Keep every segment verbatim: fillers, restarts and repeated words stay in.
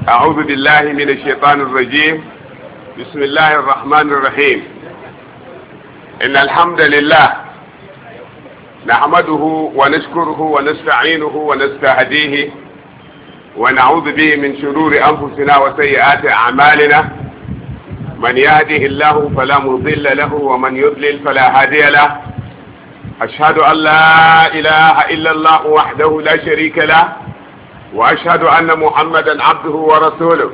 أعوذ بالله من الشيطان الرجيم. بسم الله الرحمن الرحيم. إن الحمد لله نحمده ونشكره ونستعينه ونستهديه ونعوذ به من شرور أنفسنا وسيئات أعمالنا. من يهده الله فلا مضل له ومن يضلل فلا هادي له. أشهد أن لا إله إلا الله وحده لا شريك له، وأشهد أن محمدا عبده ورسوله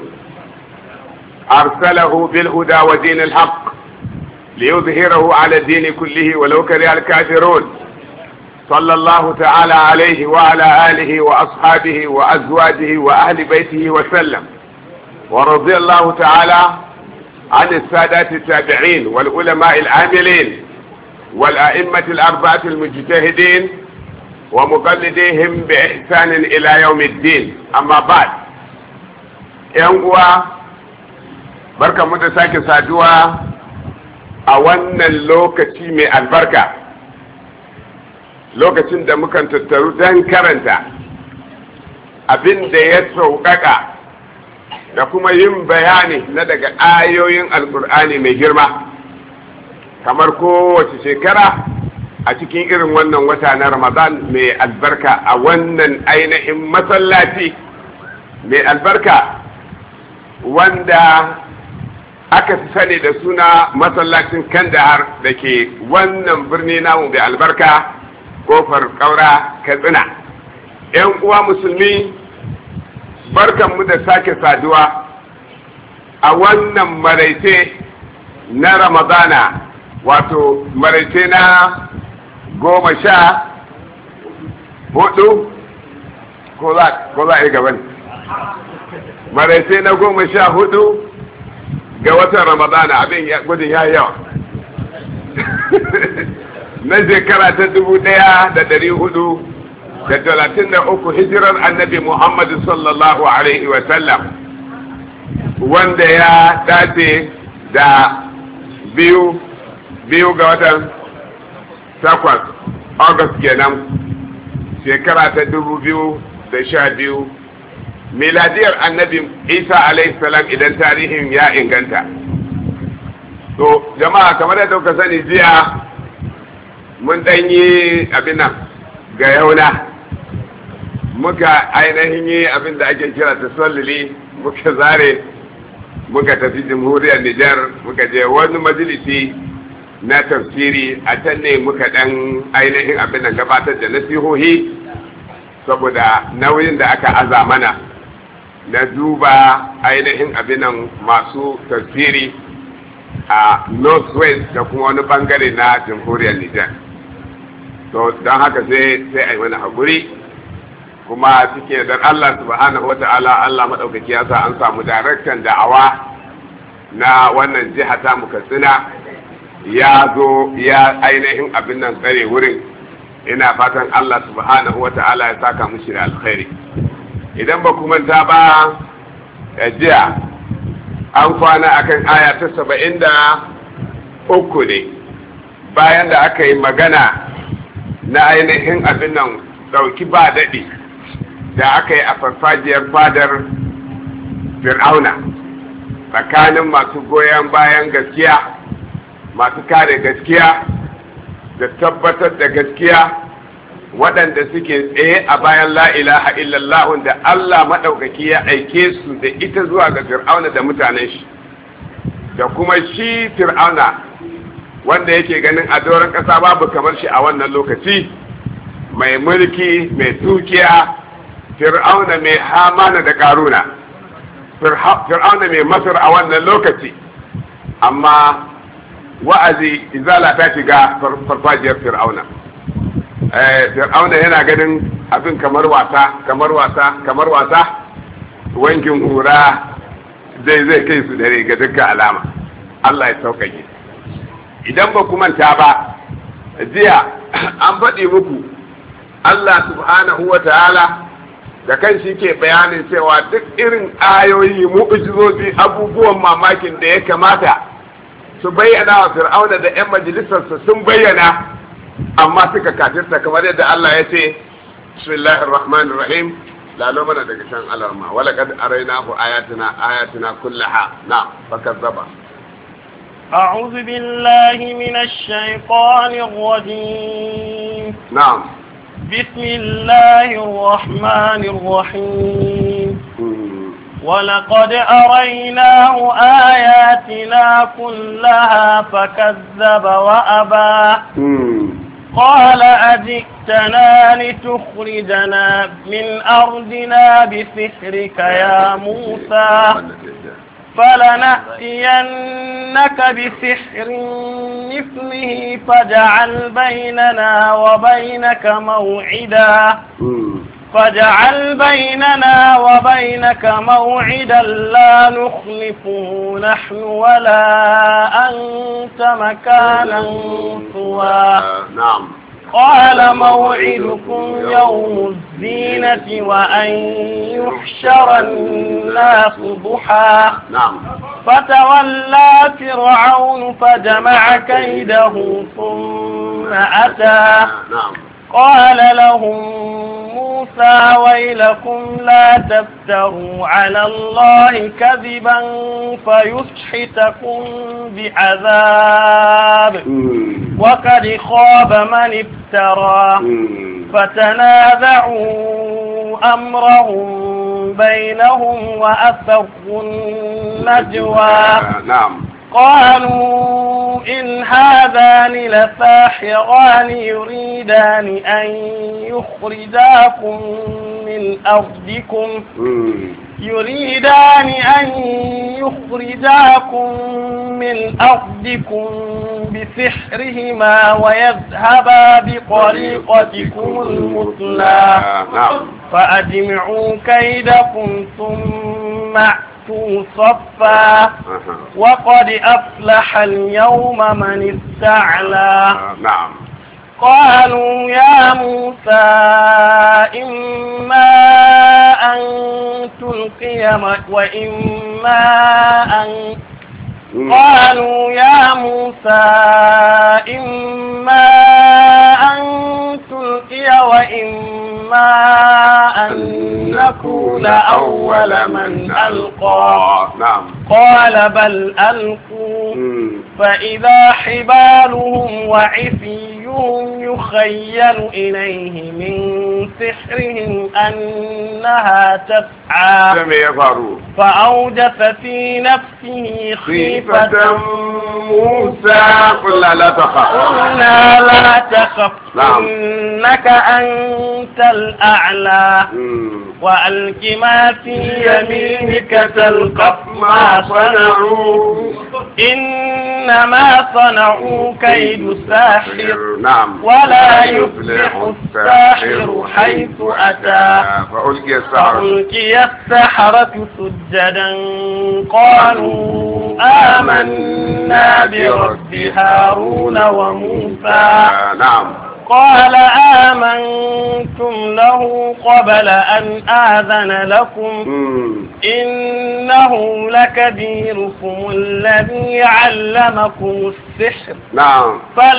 أرسله بالهدى ودين الحق ليظهره على الدين كله ولو كره الكافرون. صلى الله تعالى عليه وعلى آله وأصحابه وأزواجه وأهل بيته وسلم، ورضي الله تعالى عن السادات التابعين والعلماء العاملين والأئمة الأربعة المجتهدين ومقلديهم بإحسان إلى يوم الدين. أما بعد، ينقوى بركة متساكي سادوى أولا لوكتي من البركة، lokacin da mukan tattaru don karanta abin da ya sauƙaƙa da kuma yin bayani na daga ayoyin alƙur'ani mai girma, kamar kowace shekara a cikin irin wannan wata na Ramadan mai albarka a wannan ainihin masallaci mai albarka wanda aka fi sani da suna masallacin Kandahar da ke wannan birni namu mai albarka, kofar kaura Katsina. Yan uwa musulmi, barkanmu da sake saduwa a wannan maraice na Ramadana, wato maraice na goma sha hudu ko za a yi gaban maraice na goma sha hudu ga watan Ramadana. Abin gudun ya yawa na shekara ta dubu ɗaya da dari hudu da talatin da uku hijirar annabi Muhammadu sallallahu alaihi wa sallam, wanda ya dace da biyu biyu ga watan takwas August kenan shekara ta dubu biyu da sha biyu miladiyar annabi Isa alaihi salam, idan tarihin ya inganta. To jama'a, kamar yadda kuka sani, jiya mun ɗanyi abin nan ga yauna, muka ainihin yi abin da ake kira tasalluli, muka zare muka tafi jamhuriyar Nijar, muka je wani majalisi na tafsiri. A can ne muka ɗan ainihin abin nan gabatar da nasihohi saboda nauyin da aka aza mana na duba ainihin abin nan masu tafsiri a northwest da kuma wani bangare na jamhuriyar Nijar. To don haka sai sai a yi mana haƙuri, kuma cikin yardar Allah subhanahu wa ta'ala, Allah maɗaukaki ya sa an samu daraktan da'awa na wannan jiha ta mu Katsina ya zo ya ainihin abin nan tsare wurin. Ina fatan Allah subhanahu wa ta'ala ya saka mushi da alkhairi. Idan ba ku manta ba, jiya an kwana akan aya ta saba'in da uku ne, bayan da aka yi magana na ainihin abin nan ɗauki ba daɗi da aka yi a farfajiyar fadar Fir'auna tsakanin masu goyon bayan gaskiya, masu kare gaskiya da tabbatar da gaskiya, waɗanda suke tsaye a bayan la ilaha illallah da Allah maɗaukaki ya aike su da ita zuwa ga Fir'auna da mutanen shi, da kuma shi Fir'auna wanda yake ganin a doron ƙasa babu kamar shi a wannan lokaci, mai mulki, mai dukiya, Fir'auna mai Hamana da Karuna, Fir'auna mai Masar a wannan lokaci. Amma wa'azi, izala ta shiga farfajiyar Fir'auna. Fir'auna yana ganin abin kamar wasa, kamar wasa, kamar wasa, wankin hura zai zai kai su dare ga dukkan alama. Allah ya sauƙaƙe. Idan ba ku manta ba, jiya an faɗi muku Allah subhanahu wa ta'ala da kan shi ke bayanin cewa duk irin ayoyi, mu'ujizozi, abubuwan mamakin da ya kamata su bayyana wa Fir'auna da 'yan majalisarsa sun bayyana, amma suka kafirta, kamar yadda Allah ya ce, bismillahir rahmanir rahim, lalo mana daga shan alarma wala kad arainahu ayatina ayatina kullaha na'am fakazzaba أعوذ بالله من الشيطان الرجيم نعم بسم الله الرحمن الرحيم ولقد أريناه آياتنا كلها فكذب وأبى قال أجئتنا لتخرجنا من أرضنا بسحرك يا موسى فلنأتينك بسحر مثله فاجعل بيننا وبينك موعدا فاجعل بيننا وبينك موعدا لا نخلفه نحن ولا أنت مكانا سوى نعم قال موعدكم يوم الزينة وأن يحشر الناس ضحى نعم فتولى فرعون فجمع كيده ثم أتى نعم قال لهم موسى ويلكم لا تفتروا على الله كذبا فيسحتكم بعذاب وقد خاب من افترى فتنازعوا أمرهم بينهم وأسروا النجوى نعم قالوا إن هذان لساحران يريدان أن يخرجاكم من أرضكم يريدان أن يخرجاكم من أرضكم بسحرهما ويذهبا بطريقتكم المثلى فأجمعوا كيدكم ثم أتوا صفا وقد أفلح اليوم من استعلى نعم قالوا يا موسى إما أن تلقي وإما أن قالوا يا موسى إما أن تلقي وإما أن نكون أول من ألقى قال بل ألقوا فإذا حبالهم وعصيهم يخيل إليه من سحرهم أنها تسعى فأوجس في نفسه خيفة موسى قلنا لا تخف قلنا لا تخف إنك أنت الأعلى وألق ما في يمينك تلقف ما صنعوا إنما صنعوا كيد ساحر ولا يفلح الساحر حيث أتى فألقي السحرة سجدا قالوا آمنا برب هارون وموسى نعم قال آمنتم له قبل أن آذن لكم إنه لكبيركم الذي علمكم السحر نعم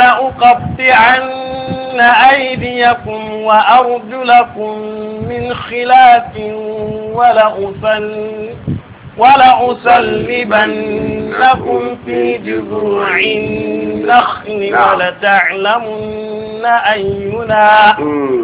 فلأقطعن أيديكم وأرجلكم من خلاف ولأصل ولأصلبنكم في جذوع النخل ولتعلمن أينا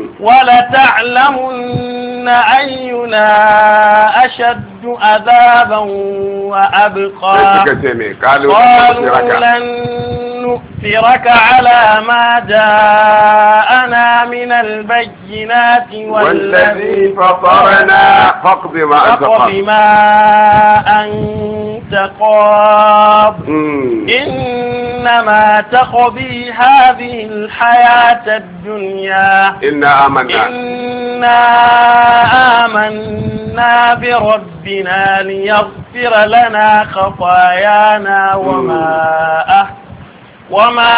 ولتعلمن أينا أشد عذابا وأبقى قالوا لن نؤثرك على ما جاءنا من البينات والذي فطرنا فاقض ما أنت قاض إنما تقضي هذه الحياة الدنيا إنا آمنا إنا آمنا بربنا ليغفر لنا خطايانا وما أه وما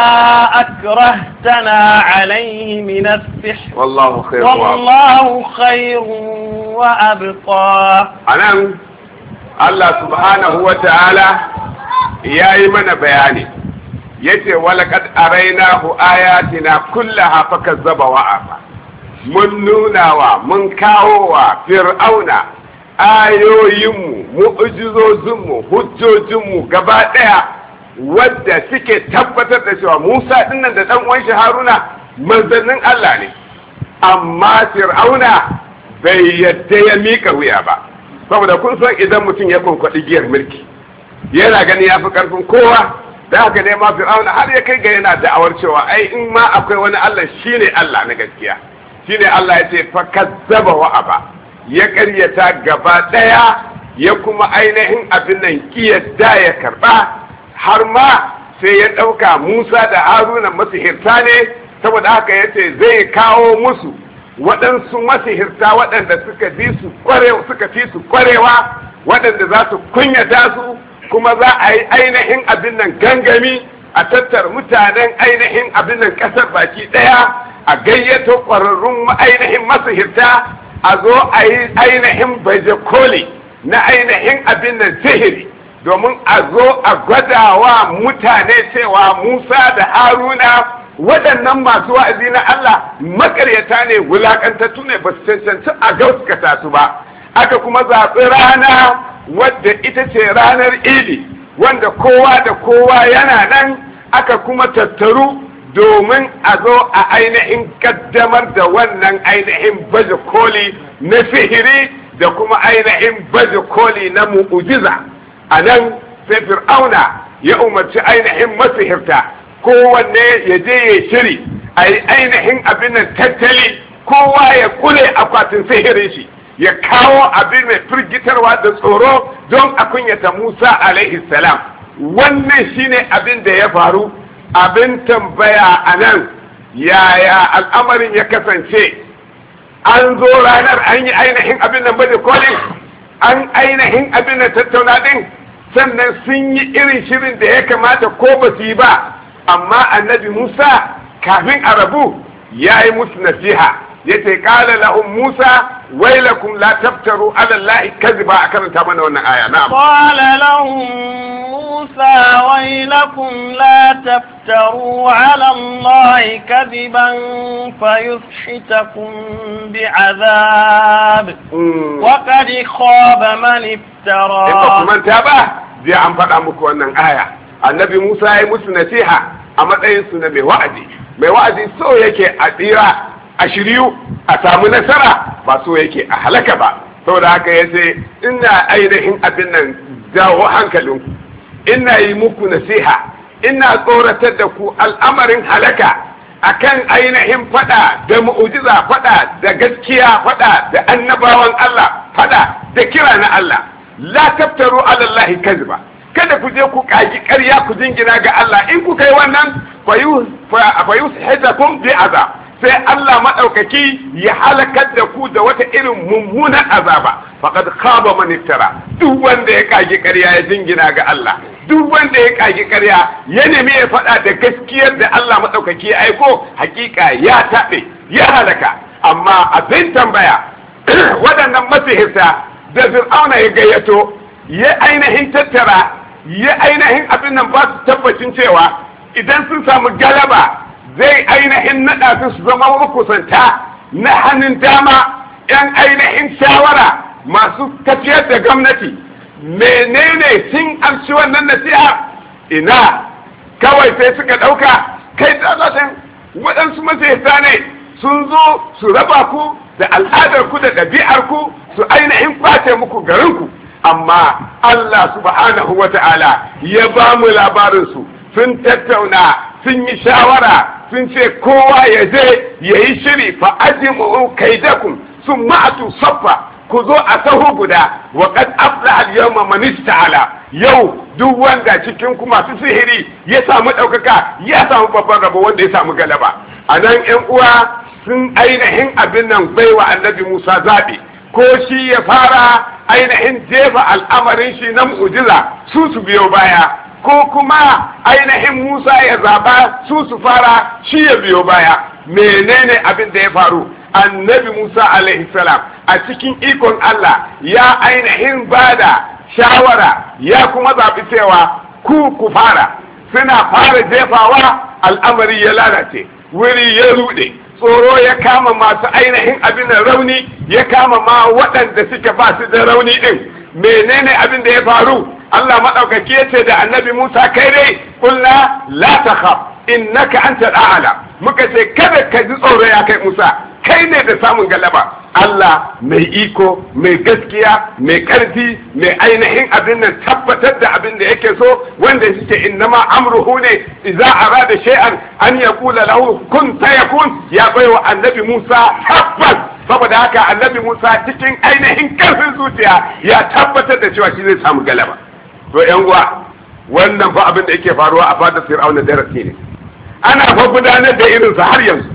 أكرهتنا عليه من السحر والله خير والله خير وأبقى. أنا الله سبحانه وتعالى يا إيمان بياني يتي ولقد أريناه آياتنا كلها فكذب وأبى. mun nunawa mun kawowa fir'auna ayoyinmu mu'jizozinmu hujjojinmu gaba daya wadda suke tabbatar da cewa Musa dinnan da dan uwan shi Haruna manzannin Allah ne amma fir'auna bai yadda ya mika wuya ba saboda kun san idan mutum ya kunkwadi giyar mulki yana gani ya fi karfin kowa da haka ne ma fir'auna har ya kai ga yana da'awar cewa ai in ma akwai wani Allah shine Allah na gaskiya shine Allah ya ce fa kazzaba wa aba ya karyata gaba daya ya kuma ainihin abin nan kiyarda ya karba har ma sai ya dauka Musa da Haruna masihirta ne saboda haka yace zai kawo musu waɗansu masihirta waɗanda suka bi su kwarewa suka fi su kwarewa waɗanda za su kunyata su kuma za a yi ainihin abin nan gangami a tattar mutanen ainihin abin nan ƙasar baki ɗaya a gayyato ƙwararrun ainihin masihirta a zo a yi ainihin baje koli na ainihin abin nan sihiri domin a zo a gwadawa mutane cewa Musa da Haruna waɗannan masu wa'azi na Allah makaryata ne wulakantattu ne ba su cancanci a gaskata su ba aka kuma zaɓi rana wadda ita ce ranar idi wanda kowa da kowa yana nan aka kuma tattaru domin a zo a ainihin kaddamar da wannan ainihin baje koli na sihiri da kuma ainihin baje koli na mu'ujiza a nan sai fir'auna ya umarci ainihin masihirta kowanne ya je ya shiri a yi ainihin abin nan tattali kowa ya kule akwatin sihirin shi ya kawo abin mai firgitarwa da tsoro don a kunyata Musa alaihi salam wannan shine abin da ya faru abin tambaya a nan yaya al'amarin ya kasance an zo ranar an yi ainihin abin nan bada kolin an ainihin abin da tattauna din sannan sun yi irin shirin da ya kamata ko ba su yi ba amma annabi Musa kafin a rabu ya yi musu nasiha ya ce kala lahum Musa wailakum la taftaru ala Allahi kadhiba a karanta mana wannan aya na'am qala lahum Musa wailakum la taftaru ala Allahi kadhiban fayushitakum bi'adhab wa qad khaba man iftara in ba kuma ta ba zai an faɗa muku wannan aya annabi Musa ya yi musu nasiha a matsayin su na mai wa'azi mai wa'azi so yake a tsira a shiryu a samu nasara ba so yake a halaka ba saboda haka ya ce ina ainihin abin nan jawo hankalinku ina yi muku nasiha ina tsoratar da ku al'amarin halaka akan ainihin fada da mu'ujiza fada da gaskiya fada da annabawan Allah fada da kira na Allah la taftaru ala Allah kadhiba kada ku je ku kaji ƙarya ku jingina ga Allah in ku kai wannan fayu hitakum bi azab sai Allah madaukaki ya halakar da ku da wata irin mummunan azaba faqad khaba man iftara duk wanda ya kaji ƙarya ya jingina ga Allah duk wanda ya kaji ƙarya ya nemi ya faɗa da gaskiyar da Allah madaukaki ya aiko hakika ya taɓe ya halaka amma abin tambaya waɗannan masihirta da Fir'auna ya gayyato ya ainihin tattara ya ainihin abin nan ba su tabbacin cewa idan sun samu galaba zai ainihin naɗa su su zama makusanta na hannun dama yan ainihin shawara masu tafiyar da gwamnati menene sun amshi wannan nasiha ina kawai sai suka ɗauka kai tsatsatin waɗansu masihirta ne sun zo su raba ku da al'adarku da ɗabi'arku su ainihin ɓace muku garinku amma Allah subhanahu wa ta'ala ya ba mu labarinsu sun tattauna sun yi shawara sun ce kowa ya je ya yi shiri fa ajimu kaidakum sun ma'atu saffa ku zo a sahu guda wa qad aflaha al-yawma man ista'ala yau duk wanda cikin ku masu sihiri ya samu ɗaukaka ya samu babban rabo wanda ya samu galaba anan ƴan uwa sun ainihin abin nan baiwa annabi Musa zaɓi ko shi ya fara ainihin jefa al'amarin shi na mu'jiza su su biyo baya ko kuma ainihin Musa ya zaba su su fara shi ya biyo baya menene abin da ya faru annabi Musa alaihi salam a cikin ikon Allah ya ainihin bada shawara ya kuma zabi cewa ku ku fara suna fara jefawa al'amari ya lalace wuri ya rude tsoro ya kama masu ainihin abin da rauni, ya kama ma waɗanda suke ba su da rauni ɗin. Menene abin da ya faru? Allah maɗaukaki ya ce da annabi Musa, kai dai kulna la takhaf innaka antal a'la, muka ce kada ka ji tsoro ya kai Musa, kai ne da samun galaba. Allah mai iko, mai gaskiya, mai ƙarfi, mai ainihin abin nan tabbatar da abin da yake so, wanda suke innama amruhu ne idza arada shay'an an yaqula lahu kun fayakun. Ya baiwa annabi Musa tabbas, saboda haka annabi Musa cikin ainihin ƙarfin zuciya ya tabbatar da cewa shi zai samu galaba. To yan uwa, wannan fa abin da yake faruwa a fadar Fir'auna darasi ne. Ana fa gudanar da irinsa har yanzu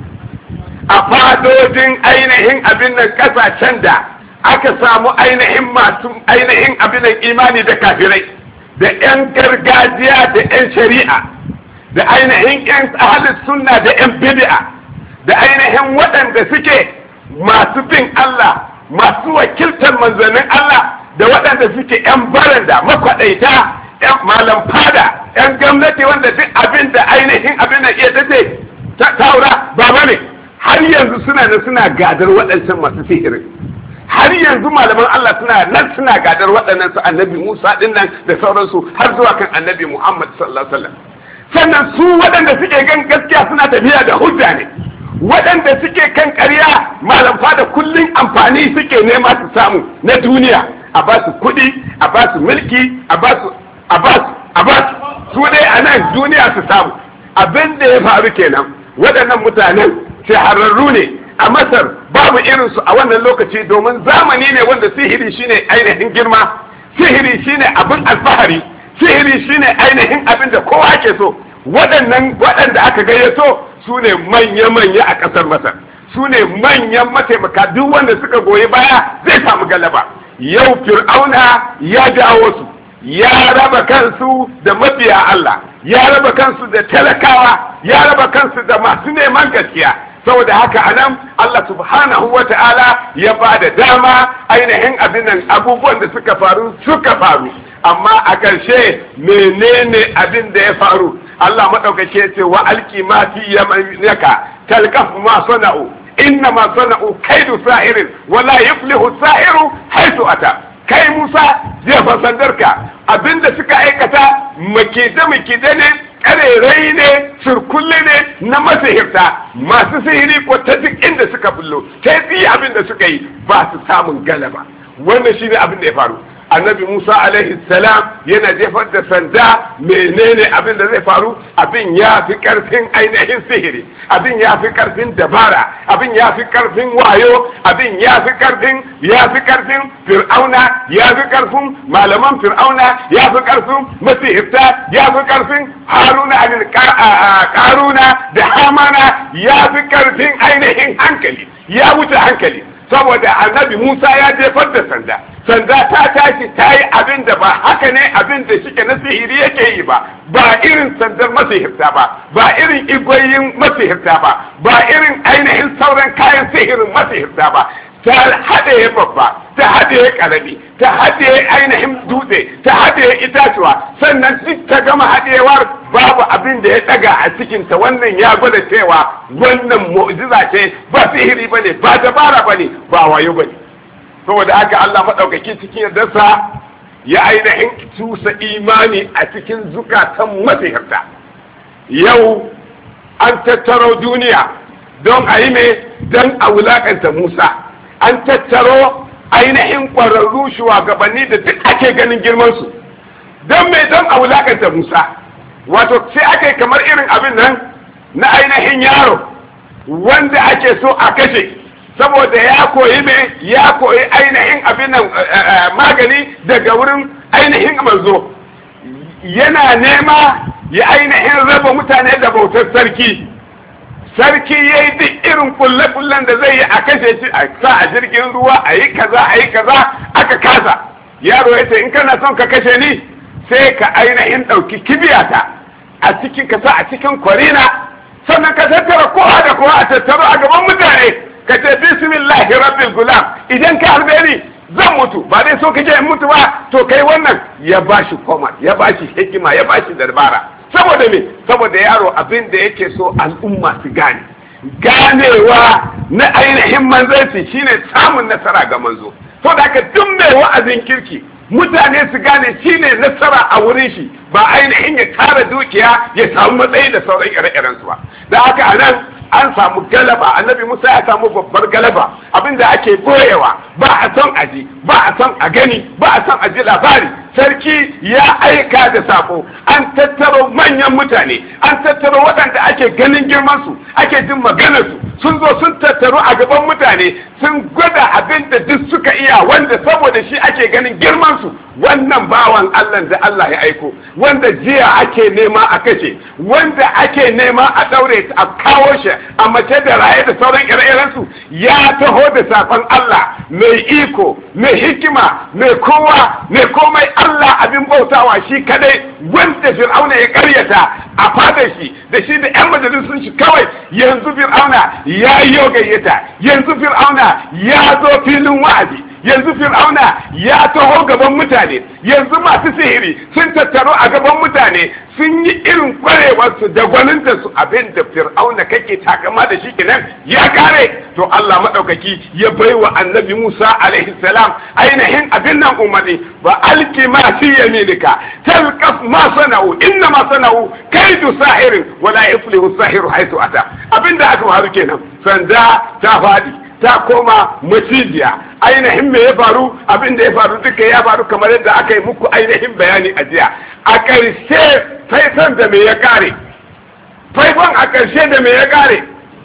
a fadojin ainihin abin nan kasashen da aka samu ainihin masu ainihin abin nan imani da kafirai, da 'yan gargajiya da 'yan shari'a, da ainihin 'yan ahalin sunna da 'yan bid'a, da ainihin waɗanda suke masu bin Allah, masu wakiltar manzannin Allah, da waɗanda suke 'yan baranda makwaɗaita, 'yan malam fada, 'yan gwamnati wanda duk abin da ainihin abin nan iya tace ta taura ba bane. Har yanzu suna nan suna gadar waɗancan masu sihirin, har yanzu malaman Allah suna nan suna gadar waɗannan su annabi Musa ɗin nan da sauransu har zuwa kan annabi Muhammad sallallahu alaihi wasallam. Sannan su waɗanda suke gan gaskiya suna tafiya da hujja ne, waɗanda suke kan ƙarya malam fada kullum amfani suke nema su samu na duniya, a ba su kuɗi, a ba su mulki, a ba su a ba su a ba su su dai a nan duniya su samu. Abin da ya faru kenan, waɗannan mutanen shahararru ne a Masar, babu irinsu a wannan lokaci, domin zamani ne wanda sihiri shine ainihin girma, sihiri shine abin alfahari, sihiri shine ainihin abin da kowa ke so. Waɗannan waɗanda aka gayyato su ne manya-manya a ƙasar Masar, su ne manyan mataimaka, duk wanda suka goyi baya zai samu galaba. Yau Fir'auna ya jawo su, ya raba kansu da mabiya Allah, ya raba kansu da talakawa, ya raba kansu da masu neman gaskiya. Saboda haka anan Allah subhanahu wa ta'ala ya ba da dama ainihin abin nan abubuwan da suka faru suka faru. Amma a ƙarshe menene abin da ya faru? Allah maɗaukake ce wa alki ma fi yamanaka talqaf ma sana'u inna ma sana'u kaidu sa'irin wala yuflihu sa'iru haythu ata. Kai Musa jefa sandarka, abinda suka aikata makide makide ne, ƙarerai ne, surkulle ne na masihirta, masu sihiri ko ta duk inda suka bullo, ta yi abin da suka yi ba su samun galaba. Wannan shine abin da ya faru. Annabi Musa alaihi salam yana jefar da sanda, menene abin da zai faru? Abin ya fi karfin ainihin sihiri, abin ya fi karfin dabara, abin ya fi karfin wayo, abin ya fi karfin ya fi karfin Fir'auna, ya fi karfin malaman Fir'auna, ya fi karfin masihirta, ya fi karfin Haruna abin Karuna da Hamana, ya fi karfin ainihin hankali, ya wuce hankali. Saboda annabi Musa ya jefar da sanda, sanda ta tashi ta yi abin da ba haka ne abin da shike na sihiri yake yi ba, ba irin sandar masihirta ba, ba irin igoyin masihirta ba, ba irin ainihin sauran kayan sihirin masihirta ba. Ta haɗe babba, ta haɗe ƙarami, ta haɗe ainihin dutse, ta haɗe itatuwa, sannan duk ta gama haɗewar babu abin da ya ɗaga a cikinta. Wannan ya gwada cewa wannan mu'jiza ce, ba sihiri ba ne, ba dabara ba ne, ba wayo ba ne. Saboda haka Allah maɗaukaki cikin yardarsa ya ainihin tusa imani a cikin zukatan masihirta. Yau an tattaro duniya don a yi mai don a wulaƙanta Musa. An tattaro ainihin ƙwararru shugabanni da duk ake ganin girmansu don mai don a wulakanta Musa. Wato sai aka yi kamar irin abin nan na ainihin yaro wanda ake so a kashe saboda ya koyi mai ya koyi ainihin abin nan magani daga wurin ainihin manzo, yana nema ya ainihin raba mutane da bautar sarki. Sarki ya yi duk irin kulle-kullen da zai yi a kashe shi, a sa a jirgin ruwa, a yi kaza a yi kaza, aka kasa. Yaro ya ce in kana son ka kashe ni sai ka ainihin ɗauki kibiyata a cikin ka sa a cikin kwarina, sannan ka tattara kowa da kowa a tattaro a gaban mutane ka ce bismillahi rabbil gulam, idan ka harbe ni zan mutu, ba dai so kake in mutu ba, to kai wannan. Ya bashi koma, ya bashi hikima, ya bashi dabara. Saboda me? Saboda yaro abin da yake so al'umma su gane, ganewa na ainihin manzanci shine samun nasara ga manzo. To da haka duk mai wa'azin kirki mutane su gane shine nasara a wurin shi, ba ainihin ya tara dukiya ya samu matsayi da sauran ire-iren su ba. Da haka anan an samu galaba, annabi Musa ya samu babbar galaba, abinda ake boyewa ba a son aji, ba a son a gani, ba a son a ji labari. Sarki ya aika da sako, an tattaro manyan mutane, an tattaro waɗanda ake ganin girmansu, ake jin maganarsu, sun zo sun tattaro a gaban mutane, sun gwada abin da duk suka iya, wanda saboda shi ake ganin girmansu. Wannan bawan Allah da Allah ya aiko, wanda jiya ake nema a kashe, wanda ake nema a daure a kawo shi a mace da raye da sauran ire-irensu, ya taho da sakon Allah mai iko, mai hikima, mai kowa, mai komai. Allah abin bautawa shi kadai, wanda Fir'auna ya karyata a fadar shi da shi da yan majalisun shi kawai. Yanzu Fir'auna ya yi gayyata, yanzu Fir'auna ya zo filin wa'azi, yanzu Fir'auna ya taho gaban mutane, yanzu masu sihiri sun tattaro a gaban mutane, sun yi irin kwarewarsu da gwanintarsu. Abin da Fir'auna kake takama da shi kenan ya kare. To Allah maɗaukaki ya bai wa annabi Musa alaihi salam ainihin abin nan umarni, ba alki ma fi yaminika talqaf ma sana'u inna ma sana'u kaidu sahirin wala yuflihu sahiru haythu ata. Abin da aka faru kenan, sanda ta fadi ta koma macijiya. Ainihin me ya faru? Abin da ya faru duka ya faru kamar yadda aka yi muku ainihin bayani a jiya. A ƙarshe faifan da me ya kare? Faifan a ƙarshe da me ya kare?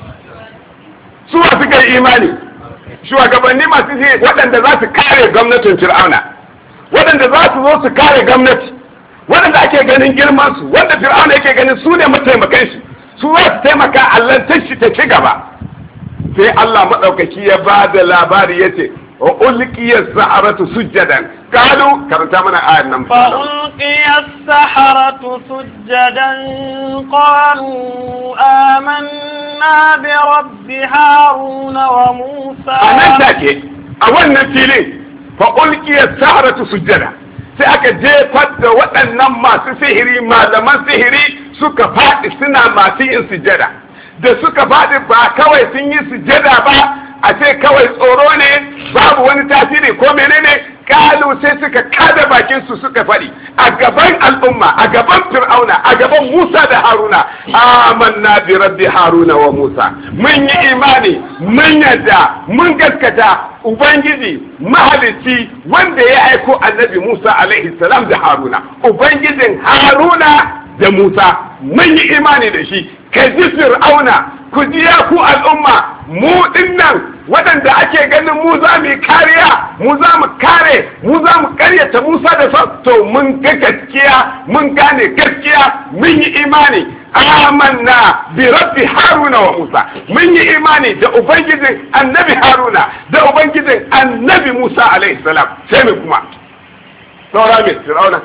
Su masu kai imani, shugabanni masu ce waɗanda za su kare gwamnatin Fir'auna, waɗanda za su zo su kare gwamnati, waɗanda ake ganin girmansu, wanda Fir'auna yake ganin su ne mataimakan shi, su za su taimaka allantar shi ta ci gaba. Sai Allah maɗaukaki ya ba da labari ya ce, wa ulqiyas saharatu sujjadan qalu, karanta mana ayan nan. fa ulqiyas saharatu sujjadan qalu amanna bi rabbi haruna wa musa. Anan take a wannan filin fa ulqiyas saharatu sujjada, sai aka jefar da waɗannan masu sihiri, malaman sihiri suka faɗi suna masu yin sujjada. Da suka faɗi ba kawai sun yi sujjada ba, a ce kawai tsoro ne, babu wani tasiri ko menene. Kalu sai suka kada bakin su suka faɗi a gaban al'umma, a gaban Fir'auna, a gaban Musa da Haruna, amanna bi rabbi Haruna wa Musa. Mun yi imani, mun yadda, mun gaskata Ubangiji mahalicci wanda ya aiko annabi Musa alaihi salam da Haruna, Ubangijin Haruna da Musa, mun yi imani da shi. Ka ji Fir'auna, ku ji ya ku al'umma, mu dinnan waɗanda ake ganin mu za mu kariya, mu za mu kare, mu za mu karyata Musa da sa, to mun ga gaskiya, mun gane gaskiya, mun yi imani. Amanna bi rabbi Haruna wa Musa, mun yi imani da ubangijin annabi Haruna da ubangijin annabi Musa alaihi salam. Sai mu kuma saura mai Fir'auna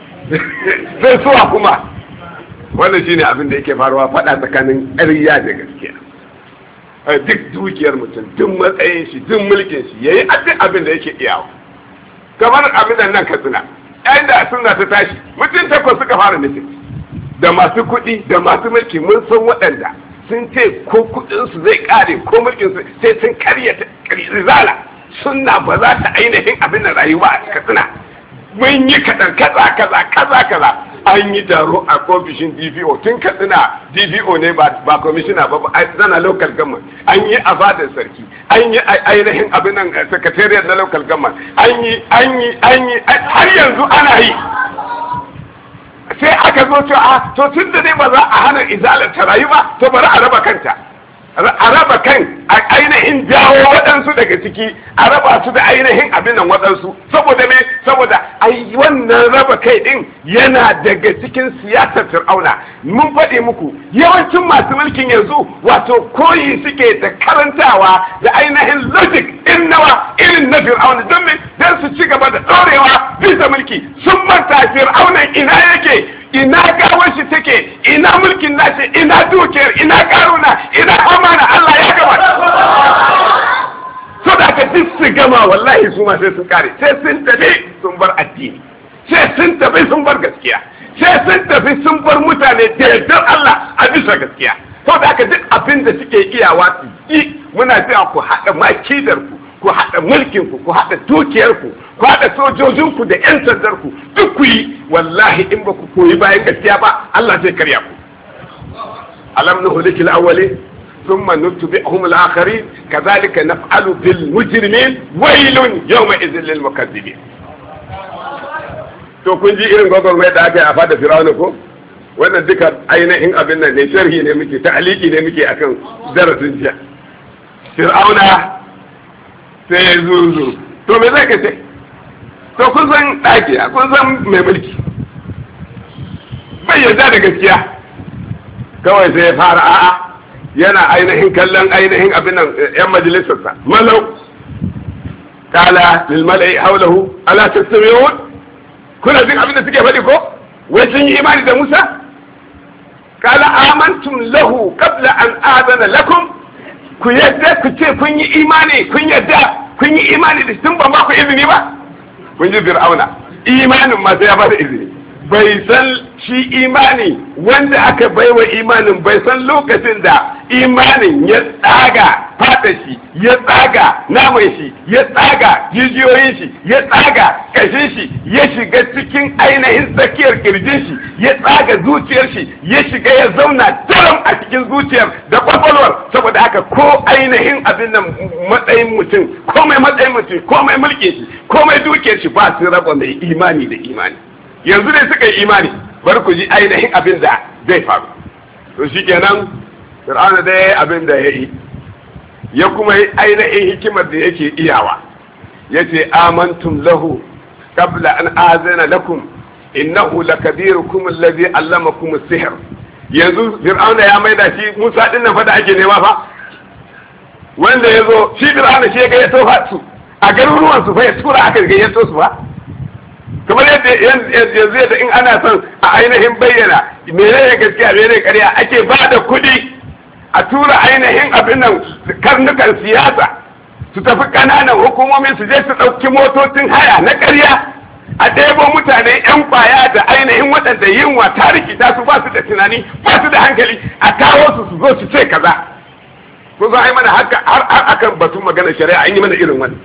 sai suwa kuma. Wannan shine abin da yake faruwa, faɗa tsakanin ƙarya da gaskiya. Duk dukiyar mutum, duk matsayin shi, duk mulkin shi, yayi duk abin da yake iyawa. Kamar abin da nan Katsina, yayin da suna ta tashi, mutum takwas suka fara nufin, da masu kuɗi da masu mulki. Mun san waɗanda sun ce ko kuɗinsu zai ƙare ko mulkinsu sai sun karya rizala, sunna ba za ta ainihin abin da rayuwa a Katsina. Mun yi kaɗan kaza kaza kaza kaza. An yi taro a ofishin D P O, tun Katsina D P O ne ba kwamishina ba, zana local government. An yi a fadar sarki, an yi ainihin abin nan secretariat na local government, an yi an yi an yi har yanzu ana yi. Sai aka zo cewa to tun da dai ba za a hana izalar ta rayu ba, to bari a raba kanta, a raba kan a ainihin jawo waɗansu daga ciki, a raba su da ainihin abin nan waɗansu. Saboda me? Saboda ai wannan raba kai din yana daga cikin siyasar Fir'auna. Mun faɗi muku yawancin masu mulkin yanzu wato koyi suke da karantawa da ainihin logic irin nawa irin na Fir'auna, don me? Dan su ci gaba da ɗorewa bisa mulki. Sun manta Fir'aunan ina yake, ina gawar shi take, ina mulkin nashi, ina dukiyar, ina karuna, ina amana. Allah ya gaba. So da aka duk su gama, wallahi su ma sai sun kare, sai sun tafi sun bar addini, sai sun tafi sun bar gaskiya, sai sun tafi sun bar mutane da yardar Allah a bisa gaskiya. to da aka duk abin da suke iyawa su yi muna cewa ku haɗa makidar ku ku haɗa mulkin ku ku haɗa dukiyar ku ku haɗa sojojin ku da yan sandar ku duk ku yi wallahi in ba ku koyi bayan gaskiya ba Allah zai karya ku alam nuhlikil awwalin thumma nutbi'uhum al-akharin kadhalika naf'alu bil mujrimin waylun yawma idhil lil mukaththibin. To kun ji irin gwagwarmai da aka yi a fada Fir'auna ko wannan duka ainihin abin nan ne sharhi ne muke ta'aliki ne muke akan darasin jiya. Fir'auna sai ya zuru to me zai kace to kun san daki kun san mai mulki bai yarda da gaskiya kawai sai ya fara a'a yana ainihin kallon ainihin abin nan yan majalisarsa malau kala lil mala'i hawlahu ala tastami'un kuna jin abin da suke faɗi ko wai sun yi imani da Musa kala amantum lahu qabla an adana lakum ku yadda ku ce kun yi imani kun yadda kun yi imani da tun ban ba ku izini ba kun ji Fir'auna imanin ma sai ya ba da izini bai san shi imani wanda aka baiwa imanin bai san lokacin da imanin ya tsaga fata shi ya tsaga naman shi ya tsaga jijiyoyin shi ya tsaga kashin shi ya shiga cikin ainihin tsakiyar kirjin shi ya tsaga zuciyar shi ya shiga ya zauna daram a cikin zuciyar da kwakwalwar saboda haka ko ainihin abin nan matsayin mutum komai matsayin mutum komai mulkin shi komai dukiyar shi ba su raba mai imani da imani yanzu ne suka yi imani bar ku ji ainihin abin da zai faru to shikenan Fir'auna da yayi abin da yayi ya kuma yi ainihin hikimar da yake iyawa yace amantum lahu qabla an azana lakum innahu lakabirukum alladhi allamakum as-sihr yanzu Fir'auna ya maida shi Musa din nan fa da ake nema fa wanda yazo shi Fir'auna shi ga ya tofa su a garuruwan su fa ya tura aka ga ya to su fa kamar yadda yanzu yadda in ana son a ainihin bayyana menene gaskiya menene ƙarya ake ba da kuɗi a tura ainihin abin nan karnukan siyasa su tafi ƙananan hukumomi su je su ɗauki motocin haya na ƙarya a ɗebo mutane yan kwaya da ainihin waɗanda yunwa ta rikita su ba su da tunani ba su da hankali a kawo su su zo su ce kaza ko zo ai mana haka har akan batun magana shari'a an yi mana irin wani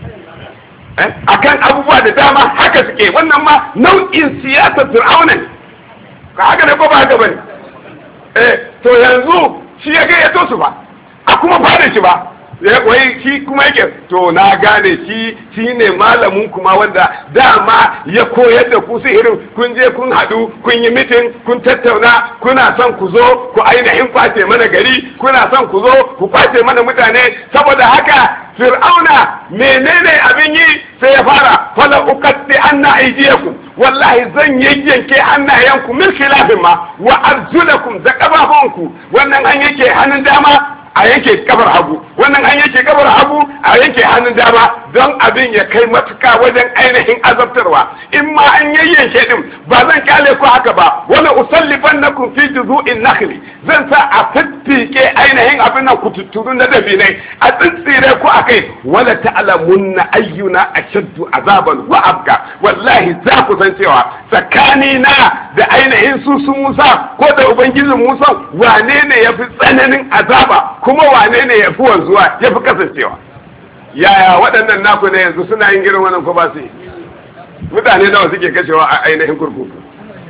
akan abubuwa da dama haka suke wannan ma nau'in siyasar fir'auna ka haka ne ko ba haka bane eh to yanzu shi ya gayyato su ba a kuma fara shi ba wai shi kuma yake to na gane shi shi ne malamin kuma wanda dama ya koyar da ku sihirin kun je kun haɗu kun yi mitin kun tattauna kuna son ku zo ku ainihin kwace mana gari kuna son ku zo ku kwace mana mutane saboda haka fir'auna menene abin yi sai ya fara fala uqatti anna aydiyakum wallahi zan yayyanke hannayenku min khilafin ma wa arjulakum da kafafunku wannan an yake hannun dama a yanke kabar hagu wannan an yanke kabar hagu a yanke hannun dama don abin ya kai matuka wajen ainihin azabtarwa in ma an yayyanke din ba zan kyale ku haka ba wala usallifannakum fi juzu'in nakhli zan sa a fittike ainihin abin nan ku tutturu na dabinai a tsintsire ku akai wala ta'lamunna ayyuna ashaddu azaban wa abqa wallahi za ku san cewa tsakani na da ainihin su su Musa ko da ubangijin Musa wane ne yafi tsananin azaba kuma wane ne yafi wanzuwa yafi kasancewa yaya waɗannan naku ne yanzu suna yin irin wannan ko ba su yi mutane nawa suke kashewa a ainihin kurkuku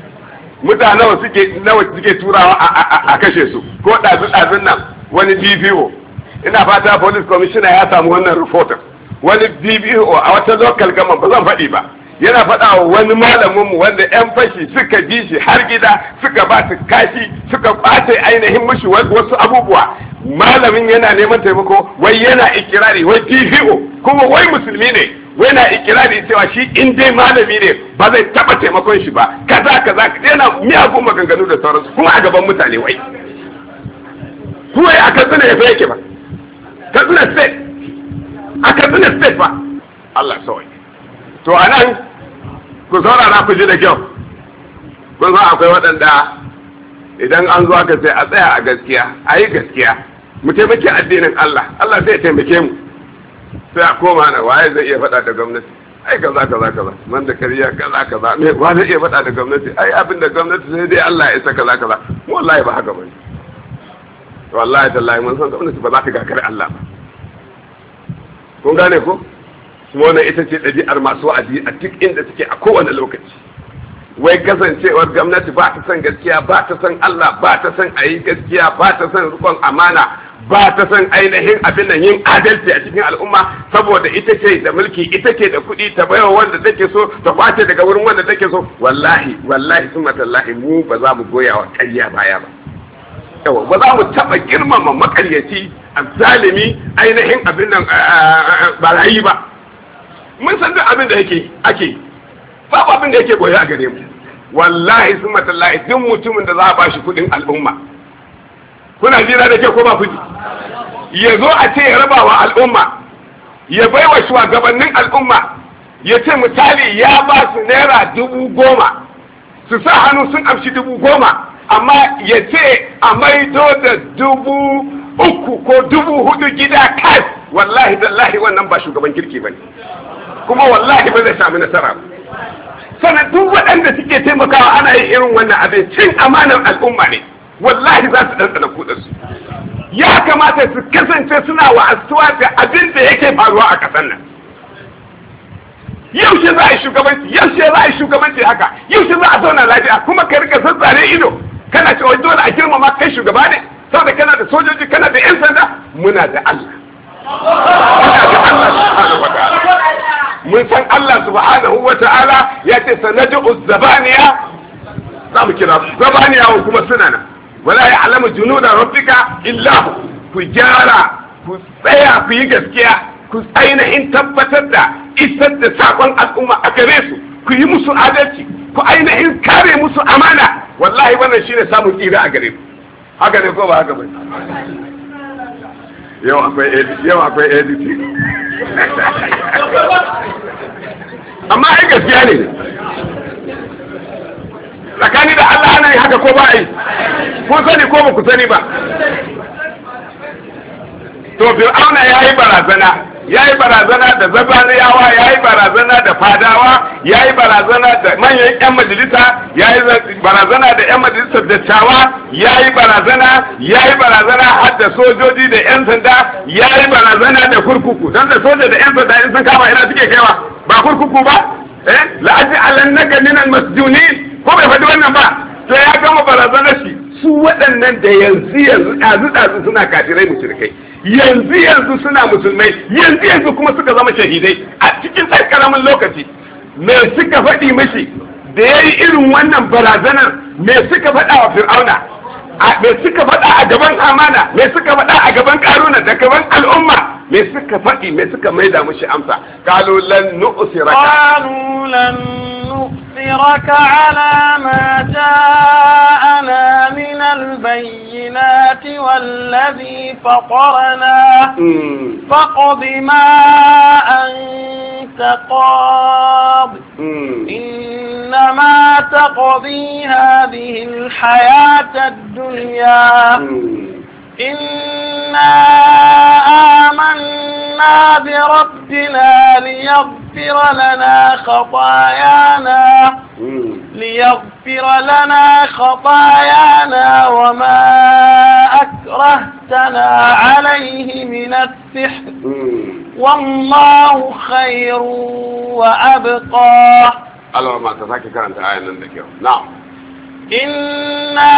mutane nawa suke nawa suke turawa a kashe su ko ɗazu-ɗazun nan wani D P O ina fata police commissioner ya samu wannan reporter wani D P O a wata local government ba zan faɗi ba yana faɗa wa wani malaminmu wanda 'yan fashi suka ji shi har gida suka ba su kashi suka ɓace ainihin mashi wasu abubuwa malamin yana neman taimako wai yana ikirari wai D P O kuma wai musulmi ne wai na ikirari cewa shi in dai malami ne ba zai taɓa taimakon shi ba kaza kaza yana miyagun maganganu da sauransu kuma a gaban mutane wai kuma a katsina ya fi yake ba katsina state a katsina state ba Allah sawai to a nan ku saurara ku ji da kyau kun san akwai waɗanda idan an zo aka sai a tsaya a gaskiya a yi gaskiya mu taimaki addinin Allah Allah zai taimake mu sai a koma na waye zai iya faɗa da gwamnati ai kaza kaza kaza man da kariya kaza kaza me wa zai iya faɗa da gwamnati ai abin da gwamnati sai dai Allah ya isa kaza kaza wallahi ba haka bane wallahi tallahi mun san gwamnati ba za ta gagari Allah ba. Kun gane ko? Wannan ita ce ɗabi'ar masu wa'azi a duk inda suke a kowane lokaci. Wai kasancewar gwamnati ba ta san gaskiya, ba ta san Allah, ba ta san ayi gaskiya, ba ta san rikon amana, ba ta san ainihin abin nan yin adalci a cikin al'umma, saboda ita ce da mulki, ita ce da kuɗi, ta baiwa wanda take so, ta kwace daga wurin wanda take so. Wallahi wallahi summa tallahi mu ba za mu goya wa ƙarya baya ba. Yawa ba za mu taɓa girmama makaryaci, azzalimi, ainihin abin nan barayi ba. Mun san duk abin da yake ake babu abin da yake boye a gare mu. Wallahi summa tallahi duk mutumin da za a bashi kuɗin al'umma, kuna jira da ke ko ba kuɗi, ya zo a ce ya raba wa al'umma, ya bai wa shugabannin al'umma, ya ce misali ya ba su naira dubu goma, su sa hannu sun amshi dubu goma, amma ya ce a maido da dubu uku ko dubu hudu gida kai. Wallahi tallahi wannan ba shugaban kirki ba ne, kuma wallahi ba zai sami nasara ba. Sannan duk waɗanda suke taimakawa ana yin irin wannan abin cin amanar al'umma ne, wallahi za su ɗanɗana kuɗinsu. Ya kamata su kasance suna wa'azuwa da abin da yake faruwa a ƙasar nan. Yaushe za a yi shugabanci, yaushe za a yi shugabanci haka, yaushe za a zauna lafiya, kuma ka rika zazzare ido kana cewa dole a girmama kai shugaba ne, saboda kana da sojoji, kana da 'yan sanda. Muna da Allah, muna da Allah subhanahu wa ta'ala. Mun san Allah subhanahu wa ta'ala ya ce sanadu zabaniya, za mu kira zabaniya wa kuma suna nan. Wala ya alama junuda rabbika illa hu. Ku gyara, ku tsaya, ku yi gaskiya, ku ainihin tabbatar da isar da sakon al'umma a gare su, ku yi musu adalci, ku ainihin kare musu amana. Wallahi wannan shine samun tsira a gare ku. Haka ne ko ba haka ba? Yau akwai editi, yau akwai editi. Amma ai gaskiya ne. Tsakani da Allah ana yi haka ko ba yi? Kun sani ko ba ku sani ba? To Fir'auna ya yi barazana, ya yi barazana da zabaniyawa, ya yi barazana da fadawa, ya yi barazana da manyan 'yan majalisa, ya yi barazana da 'yan majalisar dattawa, ya yi barazana, ya yi barazana har da sojoji da 'yan sanda, ya yi barazana da kurkuku, don da soja da 'yan sanda in sun kama ina suke kaiwa ba kurkuku ba? Eh, la'aji alannaka minal masjunin, ko bai faɗi wannan ba? Sai ya gama barazanar shi. Su waɗannan da yanzu yanzu ɗazu ɗazu suna kafirai mushrikai, yanzu yanzu suna musulmai, yanzu yanzu kuma suka zama shahidai a cikin ɗan ƙaramin lokaci. Me suka faɗi mashi da ya yi irin wannan barazanar? Me suka faɗa wa Fir'auna? Me suka faɗa a gaban Amana? Me suka faɗa a gaban Karuna da gaban al'umma? Me suka faɗi? Me suka maida mashi amsa? Qalu lan nu'siraka qalu lan nu'siraka ala ma ja'ana min al-bayyinati wallazi fatarana faqdi ma anta qad innama taqdi hadhihi al-hayata ad-dunya إنا آمنا بربنا ليغفر لنا خطايانا ليغفر لنا خطايانا وما أكرهتنا عليه من السحر والله خير وأبقى. الله ما تفكر كانت آية عندك. نعم. إنا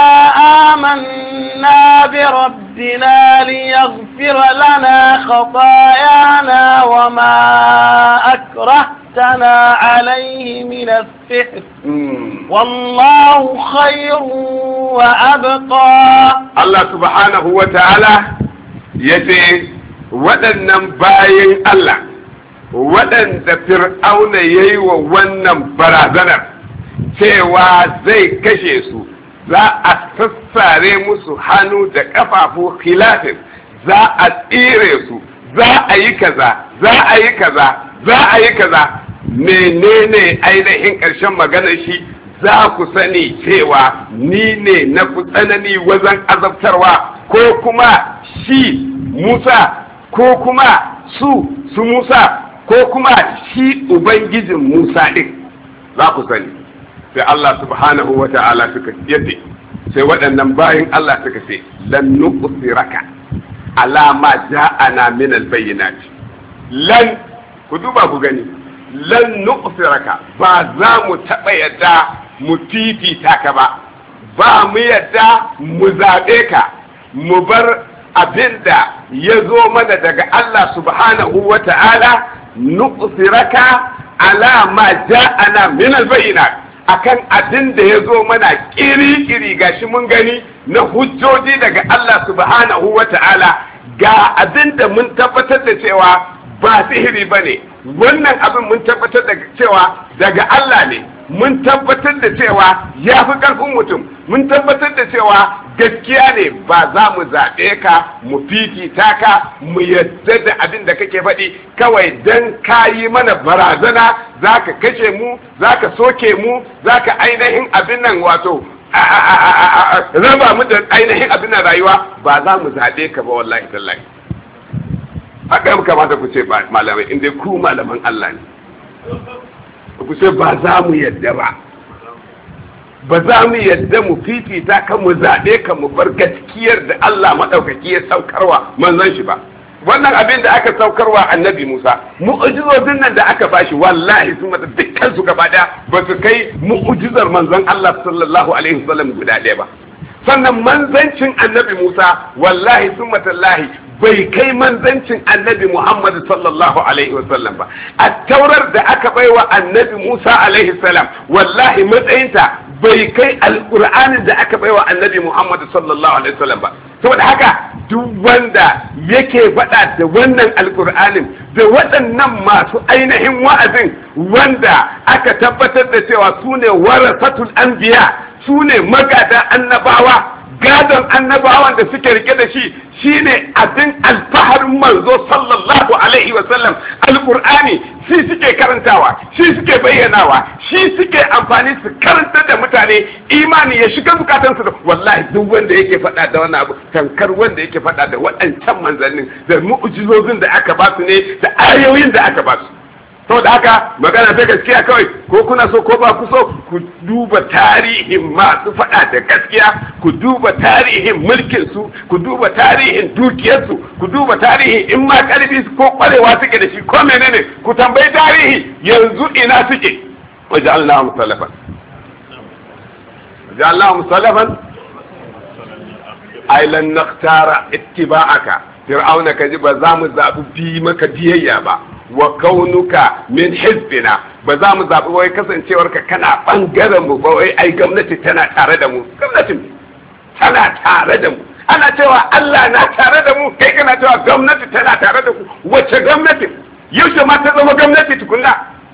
آمنا بربنا ليغفر لنا خطايانا وما أكرهتنا عليه من السحر والله خير وأبقى. الله سبحانه وتعالى يتي waɗannan bayin Allah waɗanda Fir'auna yayi wa wannan barazanar cewa zai kashe su, za a sassare musu hannu da ƙafafu khilafin, za a tsire su, za a yi kaza, za a yi kaza, za a yi kaza. Menene ainihin ƙarshen maganar shi? Za ku sani cewa ni ne na ku tsanani wajen azabtarwa, ko kuma shi Musa, ko kuma su su Musa, ko kuma shi Ubangijin Musa ɗin. Za ku sani. Sai Allah subhanahu wa ta'ala suka yace sai waɗannan bayin Allah suka ce lan nuqsiraka ala ma ja'ana min al-bayyinat lan ku duba ku gani lan nuqsiraka ba za mu taɓa yadda mu fifita ka ba ba mu yadda mu zaɓe ka mu bar abinda ya zo mana daga Allah subhanahu wa ta'ala nuqsiraka ala ma ja'ana min al-bayyinat akan abin da ya zo mana kiri-kiri gashi mun gani na hujjoji daga Allah subhanahu wa ta'ala ga abin da mun tabbatar da cewa ba sihiri ba ne wannan abin mun tabbatar da cewa daga Allah ne mun tabbatar da cewa ya fi ƙarfin mutum mun tabbatar da cewa gaskiya ne ba za mu zaɓe ka mu fifita ka mu yadda da abin da kake faɗi kawai don ka yi mana barazana za ka kashe mu za ka soke mu za ka ainihin abin nan wato raba mu da ainihin abin nan rayuwa ba za mu zaɓe ka ba wallahi tallahi haka ya kamata ku ce malamai inda ku malaman Allah ne ku ce ba za mu yadda ba ba za mu yadda mu fifita kan mu zaɓe ka mu bar gaskiyar da Allah maɗaukaki ya saukarwa manzon shi ba wannan abin da aka saukarwa annabi Musa mu'ujizozin nan da aka bashi wallahi sun mata dukkan su gaba ɗaya ba su kai mu'ujizar manzon Allah sallallahu alaihi wasallam guda ɗaya ba sannan manzancin annabi Musa wallahi sun matallahi bai kai manzancin annabi Muhammad sallallahu alaihi wasallam ba a taurar da aka baiwa annabi Musa alaihi salam wallahi matsayinta bai kai alqur'anin da aka baiwa annabi Muhammad sallallahu alaihi wasallam ba saboda haka duk wanda yake faɗa da wannan alqur'anin da waɗannan masu ainihin wa'azin wanda aka tabbatar da cewa sune warasatul anbiya sune magada annabawa gadon annabawan da suke rike da shi shine abin alfaharin manzo sallallahu alaihi wasallam alqur'ani shi suke karantawa shi suke bayyanawa shi suke amfani su karanta da mutane imani ya shiga zukatansu da wallahi duk wanda yake faɗa da wannan abu tankar wanda yake faɗa da waɗancan manzannin da mu'jizozin da aka ba su ne da ayoyin da aka ba su saboda haka magana ta gaskiya kawai ko kuna so ko ba ku so ku duba tarihin masu faɗa da gaskiya ku duba tarihin mulkin su ku duba tarihin dukiyar su ku duba tarihin in ma karfi ko kwarewa suke da shi ko menene ku tambayi tarihi yanzu ina suke waja'alnahum salafan waja'alnahum salafan ay lan nakhtara ittiba'aka fir'auna kaji ba za mu zabi bi maka biyayya ba wa kaunuka min hizbina ba za mu zaɓi wai kasancewarka kana ɓangaren mu ba wai ai gwamnati tana tare da mu gwamnatin tana tare da mu ana cewa Allah na tare da mu kai kana cewa gwamnati tana tare da ku wace gwamnati yaushe ma ta zama gwamnati tukunna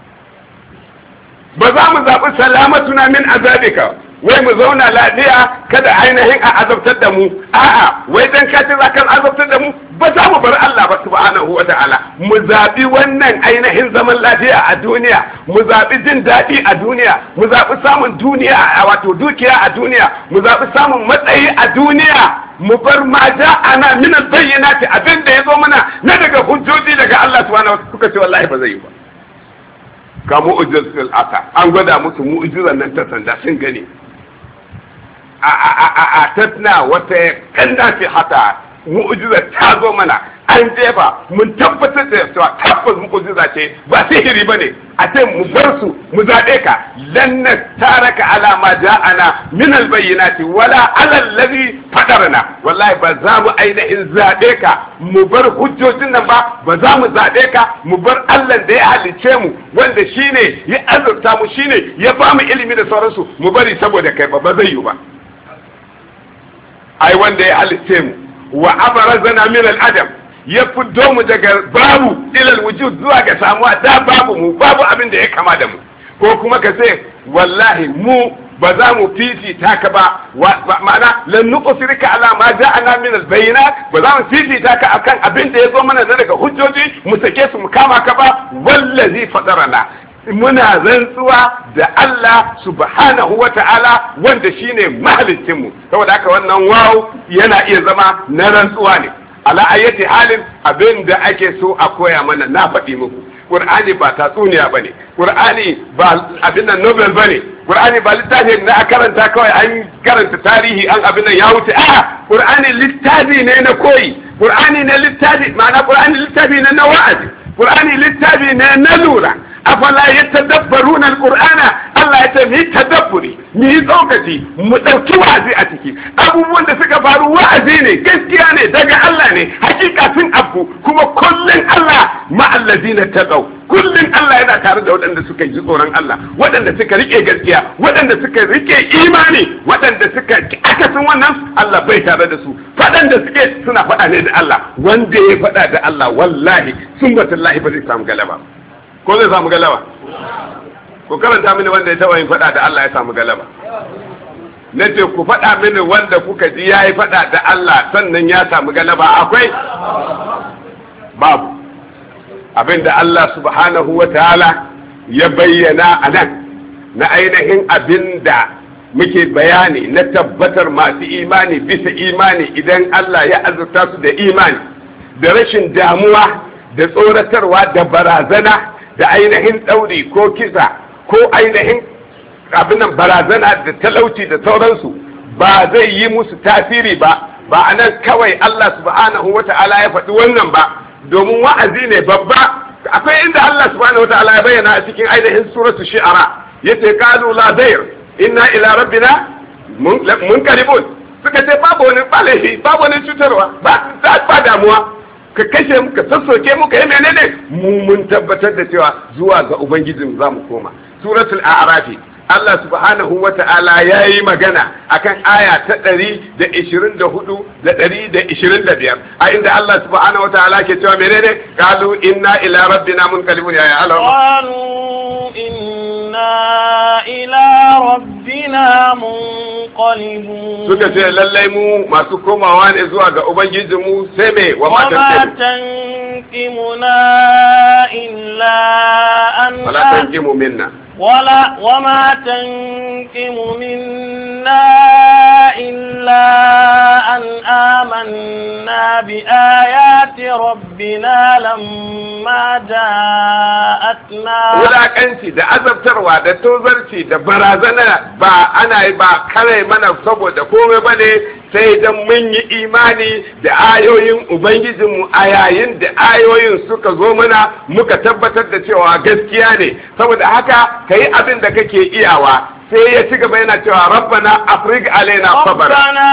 ba za mu zaɓi salamatuna min azabika wai mu zauna lafiya kada ainihin a azabtar da mu a'a wai dan ka ce za ka azabtar da mu ba za mu bar Allah ba subhanahu wa ta'ala mu zabi wannan ainihin zaman lafiya a duniya mu zabi jin daɗi a duniya mu zabi samun duniya a wato dukiya a duniya mu zabi samun matsayi a duniya mu bar ma ja'ana min al-bayyinati abinda yazo mana na daga hujjoji daga Allah subhanahu wa ta'ala suka ce wallahi ba zai yi ba ka mu'jizatul asa an gwada musu mu'jizan nan ta sanda sun gani a a a a tatna wata kanda fi hata mu'jiza ta zo mana an jefa mun tabbatar da cewa tabbas mu'jiza ce ba sihiri bane a ce mu bar su mu zabe ka lan taraka ala ma ja'ana min albayyinati wala ala alladhi fadarna wallahi ba za mu ainihin zabe ka mu bar hujjojin nan ba ba za mu zabe ka mu bar Allah da ya halice mu wanda shine ya azurta mu shine ya ba mu ilimi da sauransu mu bari saboda kai ba ba zai yi ba ai wanda ya halice mu wa abarazana min al-adam ya fito mu daga babu ilal wujud zuwa ga samuwa da babu mu babu abin da ya kama da mu ko kuma ka ce wallahi mu ba za mu fifita ka ba ma'ana lan nuqsirka ala ma ja'ana min al-bayinat ba za mu fifita ka akan abin da ya zo mana daga hujjoji mu sake su mu kama ka ba wallazi fadarana muna rantsuwa da Allah subhanahu wa ta'ala wanda shine mahalicinmu saboda haka wannan wawo yana iya zama na rantsuwa ne ala ayyati halin abin da ake so a koya mana na faɗi muku Qur'ani ba tatsuniya bane, Qur'ani ba abin nan Nobel bane, Qur'ani ba littafi na karanta kawai an karanta tarihi an abin nan ya wuce. A'a, Qur'ani littafi ne na koyi, Qur'ani ne littafi, ma'ana Qur'ani littafi ne na wa'azi, Qur'ani littafi ne na lura. Afala yatadabbaruna al-Qur'ana, Allah ya ce mu yi tadabburi, mu yi tsokaci, mu ɗauki wa'azi a ciki. Abubuwan da suka faru wa'azi ne, gaskiya ne, daga Allah ne, hakika sun abu, kuma kullum Allah ma'allazina taqaw. Kullum Allah yana tare da waɗanda suka ji tsoron Allah, waɗanda suka rike gaskiya, waɗanda suka rike imani, waɗanda suka akasin wannan Allah bai tare da su. Faɗan da suke suna faɗa ne da Allah, wanda ya faɗa da Allah wallahi sun batallahi ba zai samu galaba. Ko zai samu galaba? Ku karanta mini wanda ya taɓa yin faɗa da Allah ya samu galaba. Na ce ku faɗa mini wanda kuka ji ya yi faɗa da Allah sannan ya samu galaba. Akwai? Babu. Abinda Allah subhanahu wa ta'ala ya bayyana a nan na ainihin abinda muke bayani na tabbatar masu imani bisa imani idan Allah ya azurta su da imani, da rashin damuwa da tsoratarwa da barazana da ainihin ɗauri ko kisa ko ainihin abinan barazana da talauci da sauransu ba zai yi musu tasiri ba. Ba a nan kawai Allah subhanahu wa ta'ala ya faɗi wannan ba, domin wa'azi ne babba. Akwai inda Allah subhanahu wa ta'ala ya bayyana a cikin ainihin suratu shi'ara, yace qalu la dayr inna ila rabbina munqalibun. Suka ce babu wani balahi, babu wani cutarwa, ba ba damuwa, ka kashe mu ka sassoke mu ka yi menene, mu mun tabbatar da cewa zuwa ga ubangijin za mu koma. Suratul a'rafi Allah subhanahu wa ta'ala ya yi magana akan aya ta ɗari da ishirin da hudu da ɗari da ishirin da biyar, a inda Allah subhanahu wa ta'ala ke cewa menene, qalu inna ila rabbina munqalibun. ya ya Allah qalu inna ila rabbina munqalibun, suka ce lallai mu masu komawa ne zuwa ga ubangijinmu. Sai me wa ma tankimuna illa an wala tankimu minna ولا وما تنقم منا إلا أن آمنا بآيات ربنا لما جاءتنا. ولا كنتي da azabtarwa da tozarci da barazana ba ana ba kare mana saboda komai bane sai dan mun yi imani da ayoyin ubangijinmu a yayin da ayoyin suka zo mana muka tabbatar da cewa gaskiya ne. Saboda haka kai abin da kake iyawa. sai ya ci gaba yana cewa rabbana afrig alaina sabran rabbana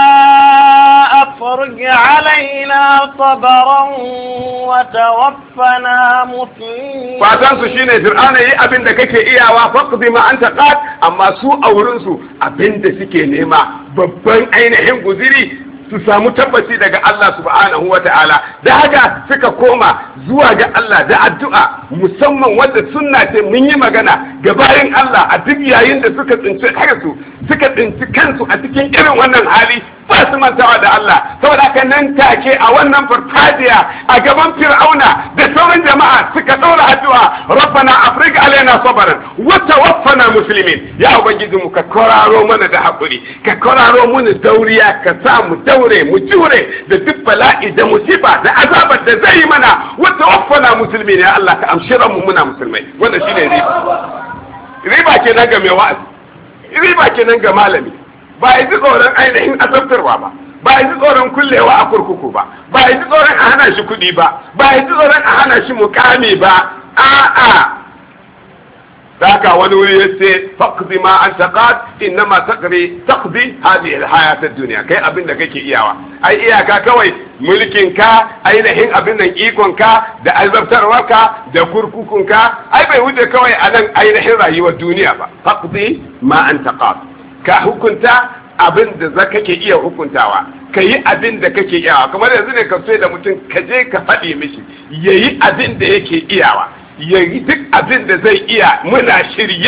afrig alaina sabran wa tawaffana muslimin. fatan su shine fir'auna yi abin da kake iyawa faqdi ma anta qad, amma su a wurin su abin da suke nema babban ainihin guziri su samu tabbaci daga Allah subhanahu wa ta'ala, da haka suka koma zuwa ga Allah da addu'a musamman wanda sunna ce mun yi magana ga bayan Allah a duk yayin da suka tsinci kansu suka tsinci kansu a cikin irin wannan hali ba su mantawa da Allah. Saboda haka nan take a wannan farfajiya a gaban fir'auna da sauran jama'a suka ɗaura addu'a rabbana afrika alaina sabran wa tawaffana muslimin, ya ubangiji mu ka koraro mana da hakuri, ka koraro mana dauriya, ka sa mu daure mu jure da duk bala'i da musiba da azabar da zai yi mana, wa tawaffana muslimin, ya Allah ka amshiran mu muna musulmai. Wannan shine riba. Riba kenan ga mai wa'azi, riba kenan ga malami. Ba yi ji tsoron ainihin azabtarwa ba, ba yi ji tsoron kullewa a kurkuku ba, ba yi ji tsoron a hana shi kuɗi ba, ba yi ji tsoron a hana shi mukami ba. A'a, saka wani wuri ya ce faqdi ma anta qad innama taqri taqdi hadhihi alhayat ad-dunya, kai abin da kake iyawa. Ai iyaka kawai mulkin ka, ainihin abin nan ikon ka da azabtarwarka da kurkukun ka, ai bai wuce kawai a nan ainihin rayuwar duniya ba. Faqdi ma anta qad, ka hukunta abin da za kake iya hukuntawa, ka yi abin da kake iyawa. Kamar yanzu ne ka so da mutum ka je ka faɗi mishi ya yi abin da yake iyawa, ya yi duk abin da zai iya. Muna shirye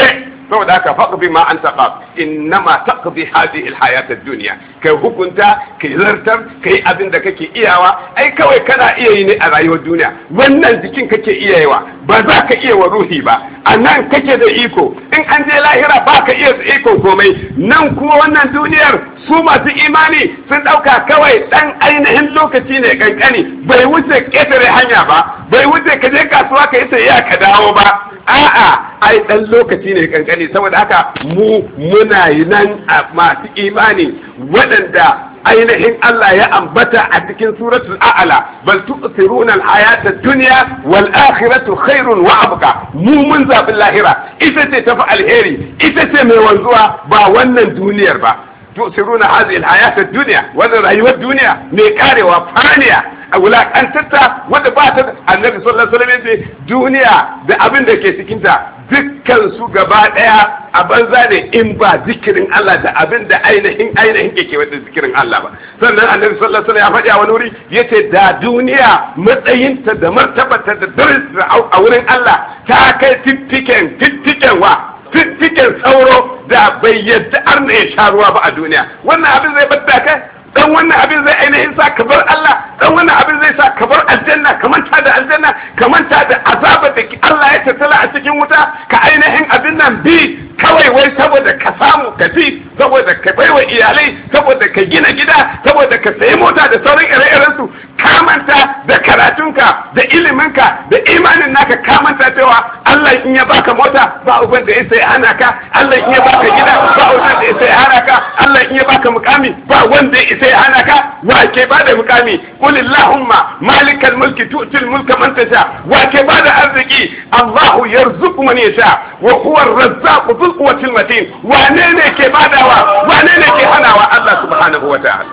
saboda haka faqbi ma anta qab innama taqdi hadhihi alhayat ad-dunya kai hukunta kai zartar kai abin da kake iyawa ai kawai kana iya yi ne a rayuwar duniya wannan jikin kake iyayewa ba za ka iya wa ruhi ba anan kake da iko in an je lahira ba ka iya iko komai nan kuma wannan duniyar su masu imani sun dauka kawai dan ainihin lokaci ne kankani bai wuce ketare hanya ba bai wuce ka je kasuwa ka yi sayayya ka dawo ba a'a ai dan lokaci ne kankani saboda haka mu muna yi nan a masu imani waɗanda ainihin Allah ya ambata a cikin suratul a'la bal tu'thiruna al-hayata ad-dunya wal akhiratu khairun wa abqa mu mun zabi lahira ita ce tafi alheri ita ce mai wanzuwa ba wannan duniyar ba tu'thiruna hadhihi al-hayata ad-dunya wannan rayuwar duniya mai karewa faniya a wulakantarta wadda ba ta annabi sallallahu alaihi wasallam yace duniya da abin da ke cikin ta dukkan su gaba daya a banza ne in ba zikirin Allah da abin da ainihin ainihin ke wadda zikirin Allah ba sannan annabi sallallahu alaihi wasallam ya faɗi a wani wuri yace da duniya matsayinta da martabarta da darajarta a wurin Allah ta kai fiffiken fiffiken wa fiffiken sauro da bai yadda arna ya sha ruwa ba a duniya wannan abin zai bada kai dan wannan abin zai ainihin sa ka bar Allah dan wannan abin zai sa ka bar aljanna ka manta da aljanna ka manta da azabar da Allah ya tattala a cikin wuta ka ainihin abin nan bi kawai wai saboda ka samu ka ci saboda ka baiwa iyalai saboda ka gina gida saboda ka sayi mota da sauran ire-iren su ka manta da karatunka da iliminka da imanin naka ka manta cewa Allah in ya baka mota ba uban da ya sai hana ka Allah in ya baka gida ba uban da ya sai hana ka Allah in ya baka mukami ba wanda ya sai hana ka wa ke bada mukami qul allahumma malikal mulki tu'til mulka man tasha wa ke bada arziki Allahu yarzuqu man yasha wa huwa ar-razzaqu dhul quwwatil matin wane ne ke badawa wane ne ke hanawa Allah subhanahu wa ta'ala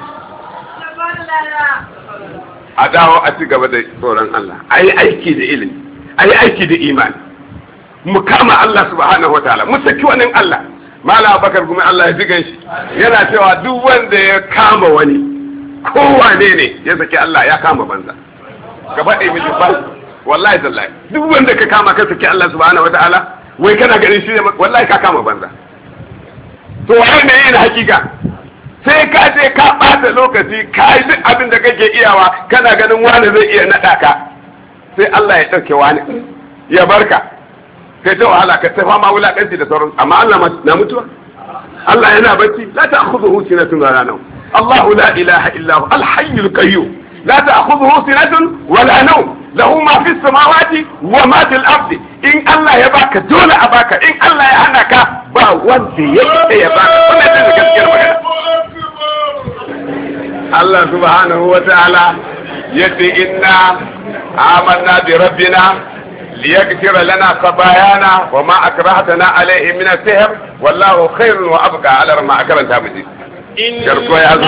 a dawo a ci gaba da tsoron Allah ayi aiki da ilimi ayi aiki da imani mu kama Allah subhanahu wa ta'ala mu saki wannan Allah Malam Bakar Gumi Allah ya jigan shi yana cewa duk wanda ya kama wani kowane ne ya saki Allah ya kama banza gaba ɗaya miji ba wallahi tallahi duk wanda ka kama ka saki Allah subhanahu wataala wai kana ganin shi wallahi ka kama banza to wai ne yin hakika sai ka je ka bata lokaci ka yi duk abin da kake iyawa kana ganin wani zai iya naɗa ka sai Allah ya ɗauke wani ya barka kai ta wahala ka ta fama wulakanci da sauran amma Allah na mutuwa Allah yana bacci la ta'khudhuhu sinatun wala nawm Allahu la ilaha illa hu al-hayyul qayyum la ta'khudhuhu sinatun wala nawm lahu ma fis samawati wa ma fil ardi in Allah ya baka dole a baka in Allah ya hana ka ba wanda yake ya baka wannan ne gaskiyar magana Allah subhanahu wa ta'ala yace inna amanna bi rabbina ليغفر لنا خطايانا وما أكرهتنا عليه من السحر والله خير وأبقى على ما أكرمتها مجيد إنا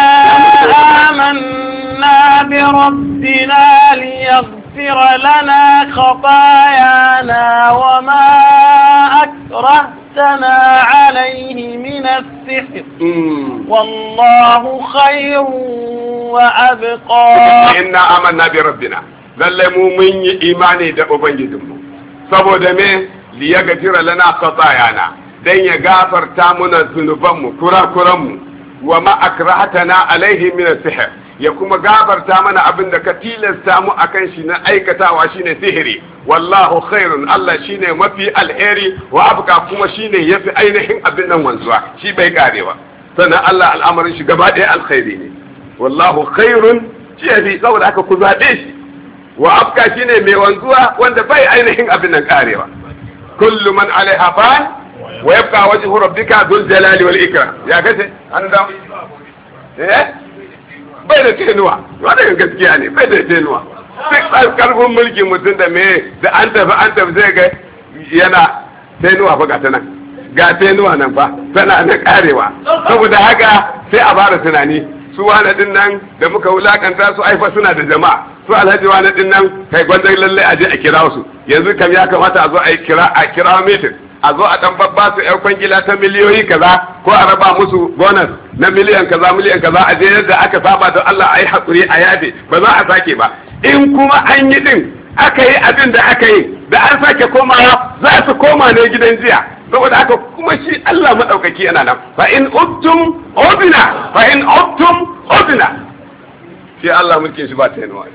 آمنا بربنا ليغفر لنا خطايانا وما أكرهتنا عليه من السحر والله خير وأبقى إنا آمنا بربنا lallai mu mun yi imani da ubangijinmu saboda me liya gafira lana khatayana dan ya gafarta muna zunubanmu kurakuranmu wa ma akrahatana alaihi min sihr ya kuma gafarta mana abin da ka tilasta mu akan shi na aikatawa shine sihiri wallahu khairun Allah shine mafi alheri wa abqa kuma shine yafi ainihin abin nan wanzuwa shi bai karewa sannan Allah al'amarin shi gaba ɗaya alkhairi ne wallahu khairun shi yafi saboda haka ku zabe shi wa afka shine mai wanzuwa wanda bai ainihin abin nan karewa kullu man alaiha fan wa yabqa wajhu rabbika dhul jalali wal ikram ya kace an da eh bai da tenuwa wannan gaskiya ne bai da tenuwa sai karfin mulki mutum da me da an tafi an tafi zai ga yana tenuwa fa ga ta nan ga tenuwa nan fa tana nan karewa saboda haka sai a fara tunani su wani din nan da muka wulakanta su aifa suna da jama'a su alhaji wani din nan kai gwandan lalle a je a kira su yanzu kam ya kamata a zo a kira a kira meeting a zo a dan babba su yan kwangila ta miliyoyi kaza ko a raba musu bonus na miliyan kaza miliyan kaza a je yadda aka saba da Allah ayi hakuri a yabe ba za a sake ba in kuma an yi din aka yi abin da aka yi da an sake komawa za su koma ne gidan jiya saboda haka kuma shi Allah madaukaki yana nan fa in ubtum ubna fa in ubtum ubna shi Allah mulkin shi ba ta yanuwa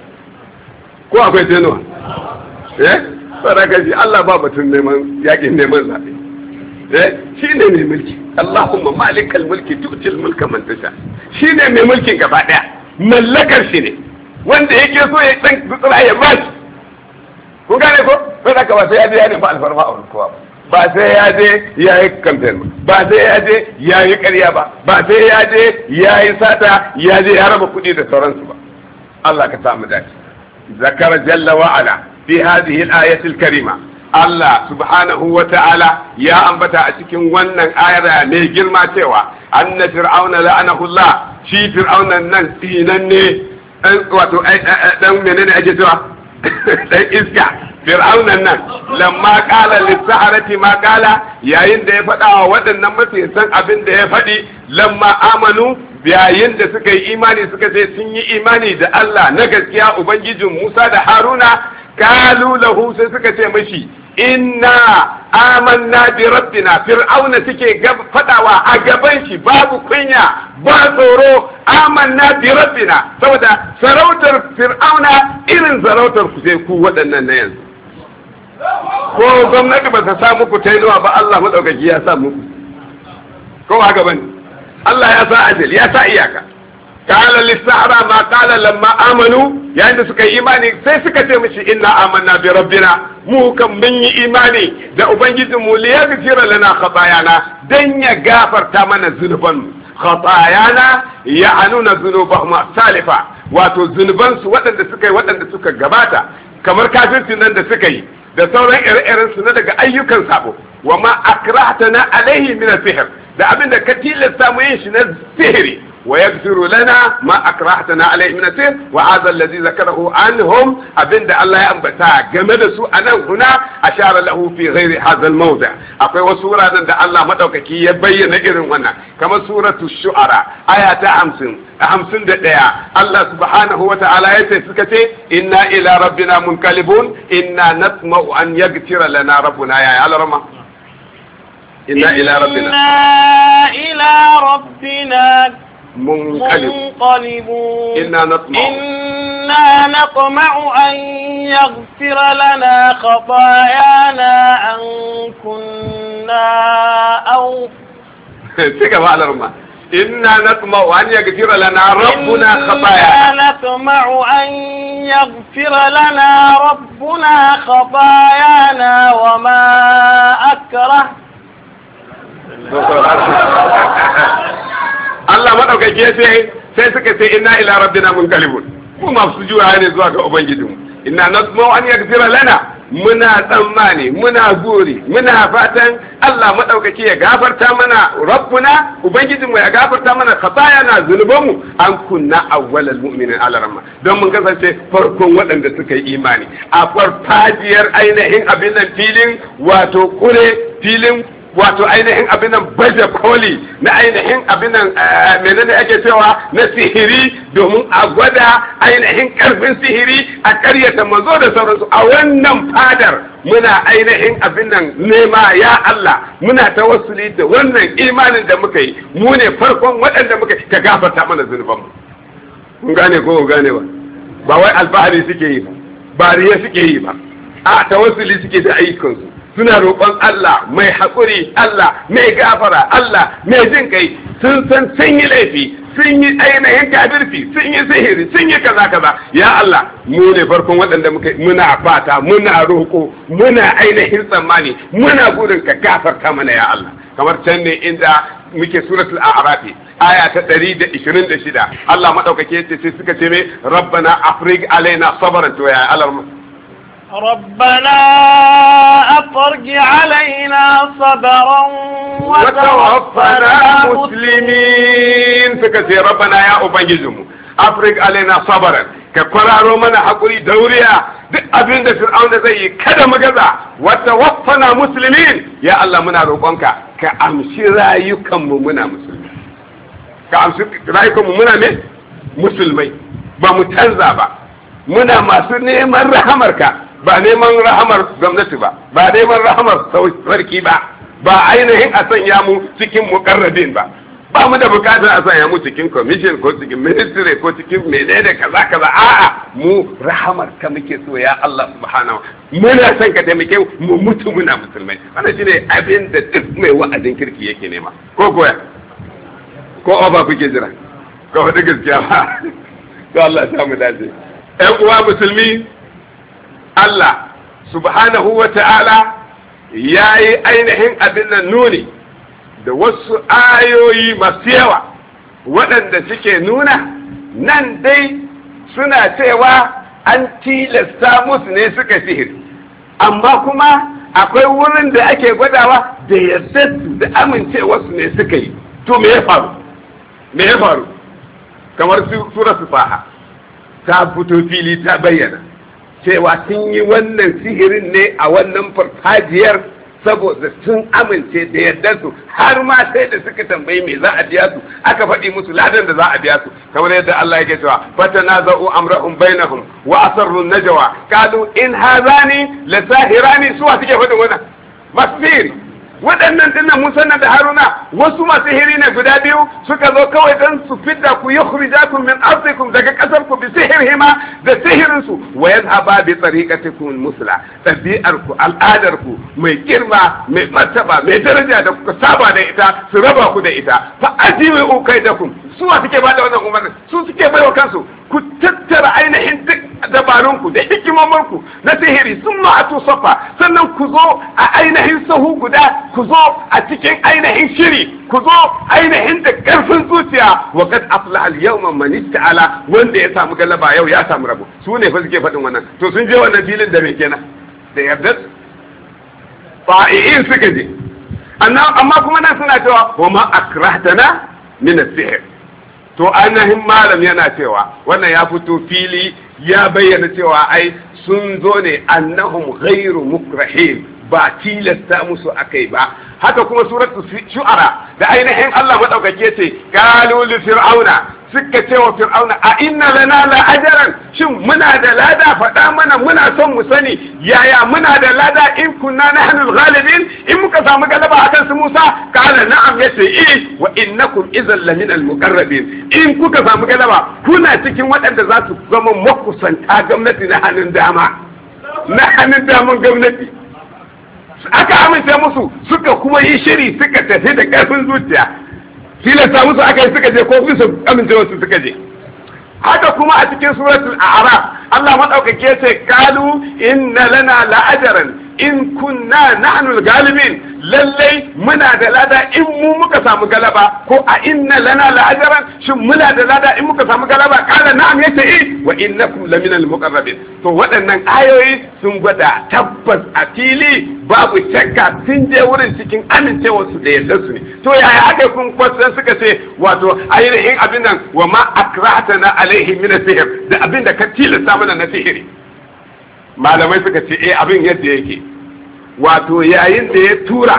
ko akwai ta yanuwa eh sadaka shi Allah ba batun neman yakin neman zabe eh shi ne mai mulki Allahumma malikal mulki tu'til mulka man tasha shi ne mai mulkin gaba daya mallakar shi ne wanda yake so ya dan gutsura ya ba shi kun gane ko sadaka ba sai ya je ya nemi alfarma a wurin kowa ba sai ya je ya yi campaign ba sai ya je ya yi ƙarya ba ba sai ya je ya yi sata ya je ya raba kuɗi da sauransu ba Allah ka samu dace zakara jalla wa ala fi hadhihi al-ayati al-karima Allah subhanahu wa ta'ala ya ambata a cikin wannan ayar ne girma cewa anna fir'auna la'anahu Allah shi fir'auna nan tinan ne wato dan menene ake cewa dan iska fir'aunan nan lamma qala lis-saharati ma qala yayin da ya faɗa wa waɗannan matasan abin da ya faɗi lamma amanu yayin da suka yi imani suka ce sun yi imani da Allah na gaskiya ubangijin Musa da Haruna qalu lahu sai suka ce mashi inna amanna bi rabbina fir'auna suke faɗawa a gaban shi babu kunya ba tsoro amanna bi rabbina saboda sarautar fir'auna irin sarautar ku sai ku waɗannan na yanzu ko gwamnati ba ta sa muku tainuwa ba Allah madaukaki ya sa muku ko haka bane Allah ya sa ajal ya sa iyaka qala lis-sahara ma qala lamma amanu yayin da suka yi imani sai suka ce mishi inna amanna bi rabbina mu kan mun yi imani da ubangijin mu li yaghfira lana khatayana dan ya gafarta mana zunuban mu khatayana ya'anuna dhunubahum salifa wato zunuban su waɗanda suka yi waɗanda suka gabata kamar kafircin nan da suka yi da sauran ire-iren su na daga ayyukan sabo wa ma akrahtana alaihi min sihr da abin da ka tilasta mu yin shi na sihiri wa yaghfiru lana ma akrahtana alaihi min sihr wa hadha alladhi zakarahu anhum abin da Allah ya ambata game da su anan huna ashara lahu fi ghairi hadha almawdi' akwai wasu wuraren da Allah madaukaki ya bayyana irin wannan kamar suratu shu'ara aya ta hamsin hamsin da ɗaya Allah subhanahu wa ta'ala ya ce suka ce inna ila rabbina munqalibun inna natma'u an yaghfira lana rabbuna ya alarma inna ila rabbina inna ila rabbina munqalibun inna natma'u inna natma'u an yaghfira lana khatayana an kunna aw cika ba alarma إنا نطمع أن يغفر لنا ربنا خطايانا إنا نطمع أن يغفر لنا ربنا خطايانا وما أكره Allah maɗaukaki ya ce sai suka ce inna ila rabbina munqalibun mu masu juya ne zuwa ga ubangijinmu inna nasma'u an yaghfira lana muna tsammani muna guri muna fatan Allah maɗaukaki ya gafarta mana rabbuna ubangijinmu ya gafarta mana khatayana zunubanmu an kunna awwalal mu'minin alarma don mun kasance farkon waɗanda suka yi imani a farfajiyar ainihin abin nan filin wato kure filin wato ainihin abin nan baje koli na ainihin abin nan menene ake cewa na sihiri domin a gwada ainihin karfin sihiri a karyata manzo da sauransu a wannan fadar muna ainihin abin nan nema ya Allah muna tawassuli da wannan imanin da muka yi mu ne farkon waɗanda muka ka gafarta mana zunubanmu kun gane ko kun gane ba ba wai alfahari suke yi ba ba riya suke yi ba a tawassuli suke da ayyukansu suna roƙon Allah mai haƙuri Allah mai gafara Allah mai jin kai sun san sun yi laifi sun yi ainihin kafirci sun yi sihiri sun yi kaza kaza ya Allah mu ne farkon waɗanda muka muna fata muna roƙo muna ainihin tsammani muna burin ka gafarta mana ya Allah kamar can ne inda muke suratul a'raf aya ta ɗari da ishirin da shida Allah madaukake ce sai suka ce me rabbana afrig alaina sabran to ya Allah ربنا أفرج علينا صبرا وتوفنا مسلمين سكتي ربنا يا أبنجزم أفرج علينا صبرا كقرارو من حقوري دوريا abin da fir'auna zai yi kada mu gaza wata waffana musulmin ya Allah muna roƙonka ka amshi rayukanmu muna musulmi ka amshi rayukanmu muna ne musulmai ba mu canza ba muna masu neman rahamarka ba neman rahamar gwamnati ba ba neman rahamar sarki ba ba ainihin a sanya mu cikin muqarrabin ba ba mu da bukatar a sanya mu cikin commission ko cikin ministry ko cikin menene kaza kaza a'a mu rahamar ka muke so ya Allah subhanahu muna son ka taimake mu mutu muna musulmai wannan shine abin da duk mai wa'azin kirki yake nema ko goya ko ba kuke jira ko da gaskiya ba to Allah ya samu dace ɗan uwa musulmi Allah subhanahu wa ta'ala yayi ainihin abin nan nuni da wasu ayoyi masu yawa waɗanda suke nuna nan dai suna cewa an tilasta musu ne suka sihiri amma kuma akwai wurin da ake gwadawa da yarda da amincewarsu ne suka yi to me ya faru me ya faru kamar sura sufaha ta fito fili ta bayyana cewa sun yi wannan sihirin ne a wannan farfajiyar saboda sun amince da yadda su har ma sai da suka tambayi me za a biya su aka faɗi musu ladan da za a biya su kamar yadda Allah yake cewa fatanaza'u amrahum bainahum wa asarru najwa qalu in hadhani la sahirani suwa suke faɗin wannan masfiri waɗannan dinnan Musa da Haruna wasu masu hiri ne guda biyu suka zo kawai don su fidda ku yukhrijakum min ardikum daga kasar ku bi sihirhima da sihirin su wa yadhhaba bi tariqatikum musla tabi'ar ku al'adar ku mai girma mai martaba mai daraja da kuka saba da ita su raba ku da ita fa ajibu kaidakum su wa suke bada wannan umarni su suke baiwa kansu ku tattara ainihin duk dabarunku da hikimomarku na sihiri sun ma'atu safa sannan ku zo a ainihin sahu guda ku zo a cikin ainihin shiri ku zo ainihin da karfin zuciya wa kad aflaha al-yawma man ista'ala wanda ya samu galaba yau ya samu rabo su ne fa suke faɗin wannan to sun je wannan filin da me kenan da yarda fa'iin suka je amma kuma nan suna cewa wa ma akrahtana min as-sihr to ainihin malam yana cewa wannan ya fito fili ya bayyana cewa ai sun zo ne annahum ghairu mukrahin ba tilasta musu akai ba haka kuma suratul shu'ara da ainihin Allah madaukake yace qalu li fir'auna suka ce wa fir'auna a inna lana la ajran shin muna da lada faɗa mana muna son mu sani yaya muna da lada in kunna nahnu al-ghalibin in muka samu galaba akan su Musa kana na'am yace eh wa innakum idhan lamin al-muqarrabin in kuka samu galaba kuna cikin waɗanda za su zama makusanta gwamnati na hannun dama na hannun daman gwamnati aka amince musu suka kuma yi shiri suka tafi da ƙarfin zuciya tilasta musu aka yi suka je ko bisa amincewa su suka je haka kuma a cikin suratul a'raf Allah madaukake ce qalu inna lana la'ajran in kunna nahnu al-ghalibin lallai muna da lada in mu muka samu galaba ko a inna lana la'ajran shin muna da lada in muka samu galaba kana na'am yace eh wa innakum lamina al-muqarrabin to waɗannan ayoyi sun gwada tabbas a fili babu shakka sun je wurin cikin amincewa su da yadda su ne to yaya aka kun kwasan suka ce wato ainihin abin nan wa ma akratana alaihi min sihr da abin da ka tilasta mana na sihiri malamai suka ce eh abin yadda yake wato yayin da ya tura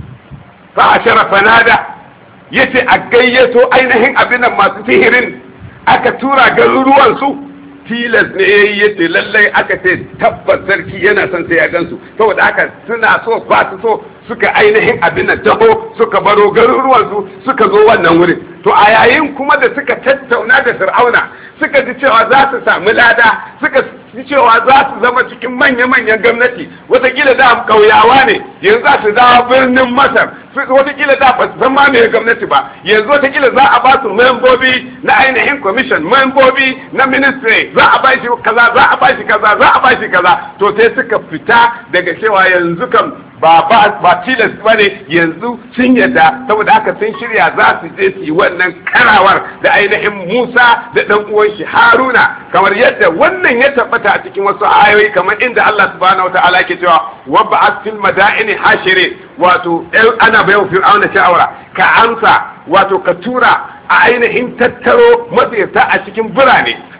fa ashara fanada yace a gayyato ainihin abin nan masu sihirin aka tura garuruwan su tilas ne yayi yace lallai aka ce tabbas sarki yana son sai ya gansu saboda haka suna so ba su so suka ainihin abin nan taho suka baro garuruwan su suka zo wannan wurin to a yayin kuma da suka tattauna da fir'auna suka ji cewa za su samu lada suka ji cewa za su zama cikin manya-manyan gwamnati watakila da kauyawa ne yanzu za su dawo birnin masar watakila da ba su san ma mai gwamnati ba yanzu watakila za a ba su membobi na ainihin commission membobi na ministry za a ba shi kaza za a ba shi kaza za a ba shi kaza to sai suka fita daga cewa yanzu kam ba ba ba tilas ba ne yanzu sun yadda saboda haka sun shirya za su je su yi wannan karawar da ainihin Musa da dan uwan shi Haruna kamar yadda wannan ya tabbata a cikin wasu ayoyi kamar inda Allah subhanahu wataala yake cewa wa ba'at fil madaini hashirin wato ana bayan fir'auna shawara ka amsa wato ka tura a ainihin tattaro matsayarta a cikin birane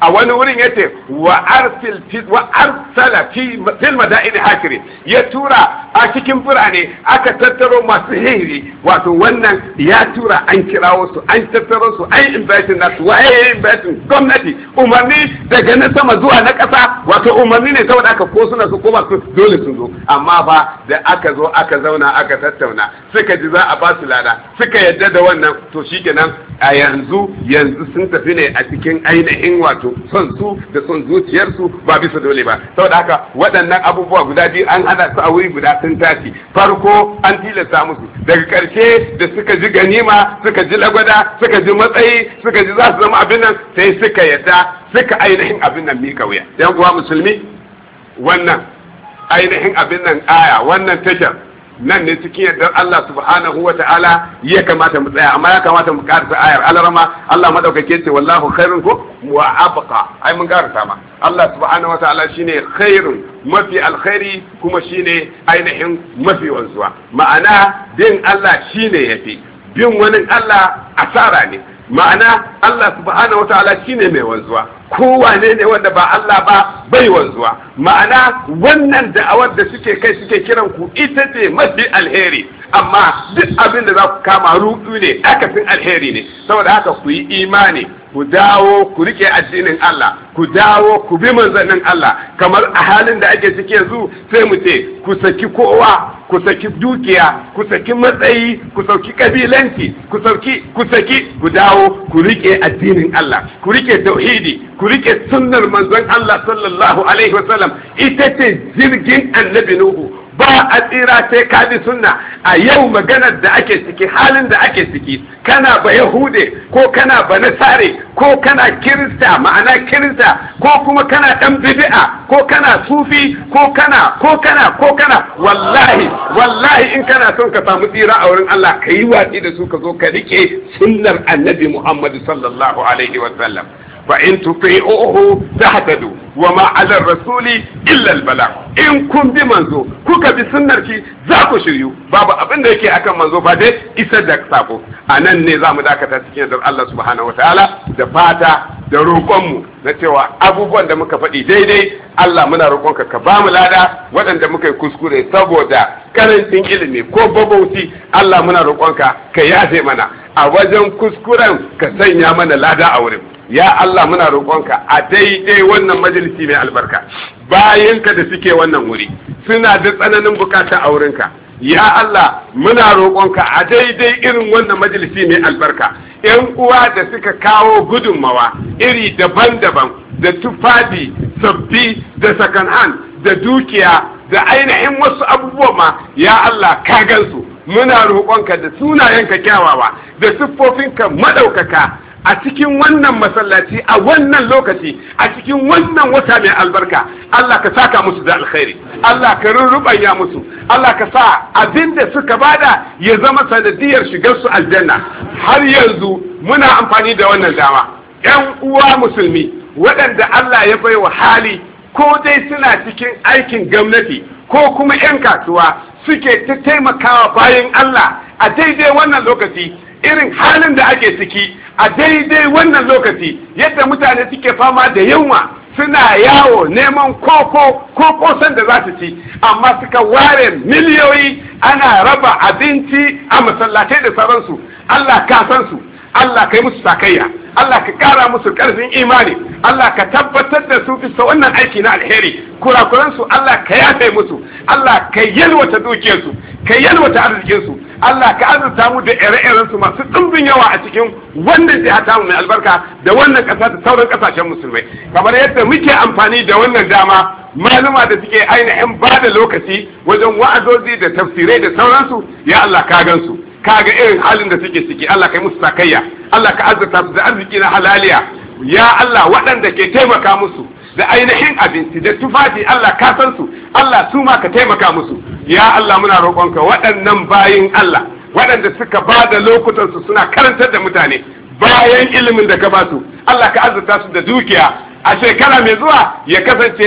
a wani wurin yace wa arsil wa arsala fi fil madaini hakiri ya tura a cikin birane aka tattaro masu hiri wato wannan ya tura an kirawo su an tattaro su an inviting nasu waye inviting gwamnati umarni daga na sama zuwa na ƙasa wato umarni ne saboda aka ko suna su ko ba su dole sun zo amma fa da aka zo aka zauna aka tattauna suka ji za a ba su lada suka yadda da wannan to shikenan a yanzu yanzu sun tafi ne a cikin ainihin wato son su da son zuciyarsu ba bisa dole ba saboda haka waɗannan abubuwa guda biyu an hada su a wuri guda sun tashi farko an tilasta musu daga ƙarshe da suka ji ganima suka ji lagwada suka ji matsayi suka ji za su zama abin nan sai suka yadda suka ainihin abin nan mika wuya yan uwa musulmi wannan ainihin abin nan aya wannan tashar nan ne cikin yardar Allah subhanahu wa ta'ala ya kamata mu tsaya amma ya kamata mu karasa ayar alarama Allah madaukake ce wallahu khairun ko wa abqa ai mun karasa ma Allah subhanahu wa ta'ala shine khairun mafi alkhairi kuma shine ainihin mafi wanzuwa ma'ana bin Allah shine yafi bin wani Allah asara ne ma'ana Allah subhanahu wa ta'ala shine mai wanzuwa kowane ne wanda ba Allah ba bai wanzuwa ma'ana wannan da'awar da suke kai suke kiran ku ita ce mafi alheri amma duk abin da za ku kama rudu ne akasin alheri ne saboda haka ku yi imani ku dawo ku rike addinin Allah ku dawo ku bi manzannin Allah kamar a halin da ake ciki yanzu sai mu ce ku saki kowa ku saki dukiya ku saki matsayi ku sauki kabilanci ku sauki ku saki ku dawo ku rike addinin Allah ku rike tauhidi ku rike sunnar manzon Allah sallallahu alaihi wasallam ita ce jirgin annabi Nuhu ba a tsira sai ka bi sunna a yau maganar da ake ciki halin da ake ciki kana ba yahude ko kana ba nasare ko kana kirista ma'ana kirista ko kuma kana dan bid'a ko kana sufi ko kana ko kana ko kana wallahi wallahi in kana son ka samu tsira a wurin Allah ka yi watsi da su ka zo ka rike sunnar annabi Muhammad sallallahu alaihi wasallam fa in tuti'uhu tahtadu wa ma 'ala ar-rasuli illa al-balagh in kun bi manzo kuka bi sunnar ki za ku shiryu babu abin da yake akan manzo fa dai isar da sako anan ne zamu dakata cikin da Allah subhanahu wataala da fata da roƙonmu na cewa abubuwan da muka faɗi daidai Allah muna roƙonka ka ba mu lada waɗanda muka yi kuskure saboda karancin ilimi ko babauti Allah muna roƙonka ka yafe mana a wajen kuskuren ka sanya mana lada a wurin ya Allah muna roƙonka a daidai wannan majalisi mai albarka bayanka da suke wannan wuri suna da tsananin bukata a wurinka ya Allah muna roƙonka a daidai irin wannan majalisi mai albarka yan uwa da suka kawo gudunmawa iri daban-daban da tufafi sabbi da second hand da dukiya da ainihin wasu abubuwa ma ya Allah ka gansu muna roƙonka da sunayenka kyawawa da siffofinka madaukaka a cikin wannan masallaci a wannan lokaci a cikin wannan wata mai albarka Allah ka saka musu da alkhairi Allah ka rurrubanya musu Allah ka sa abinda suka bada ya zama sanadiyar shigar su aljanna har yanzu muna amfani da wannan dama ƴan uwa musulmi waɗanda Allah ya baiwa hali ko dai suna cikin aikin gwamnati ko kuma ƴan kasuwa suke ta taimakawa bayan Allah a daidai wannan lokaci irin halin da ake ciki a daidai wannan lokaci yadda mutane suke fama da yunwa suna yawo neman koko ko kosan da za su ci amma suka ware miliyoyi ana raba abinci a masallatai da sauransu Allah ka san su Allah ka yi musu sakayya Allah ka kara musu karfin imani Allah ka tabbatar da su bisa wannan aiki na alheri kurakuransu Allah ka yafe musu Allah ka yalwata dukiyarsu ka yalwata arzikinsu Allah ka azurta mu da ire-iren su masu ɗumbin yawa a cikin wannan jiha ta mu mai albarka da wannan ƙasa da sauran ƙasashen musulmai kamar yadda muke amfani da wannan dama maluma da suke ainihin ba da lokaci wajen wa'azozi da tafsirai da sauransu ya Allah ka gansu ka ga irin halin da suke ciki Allah ka yi musu sakayya Allah ka azurta su da arziki na halaliya ya Allah waɗanda ke taimaka musu da ainihin abinci da tufafi Allah ka san su Allah su ma ka taimaka musu ya Allah muna roƙonka waɗannan bayin Allah waɗanda suka ba da lokutansu suna karantar da mutane bayan ilimin da ka ba su Allah ka azurta su da dukiya a shekara mai zuwa ya kasance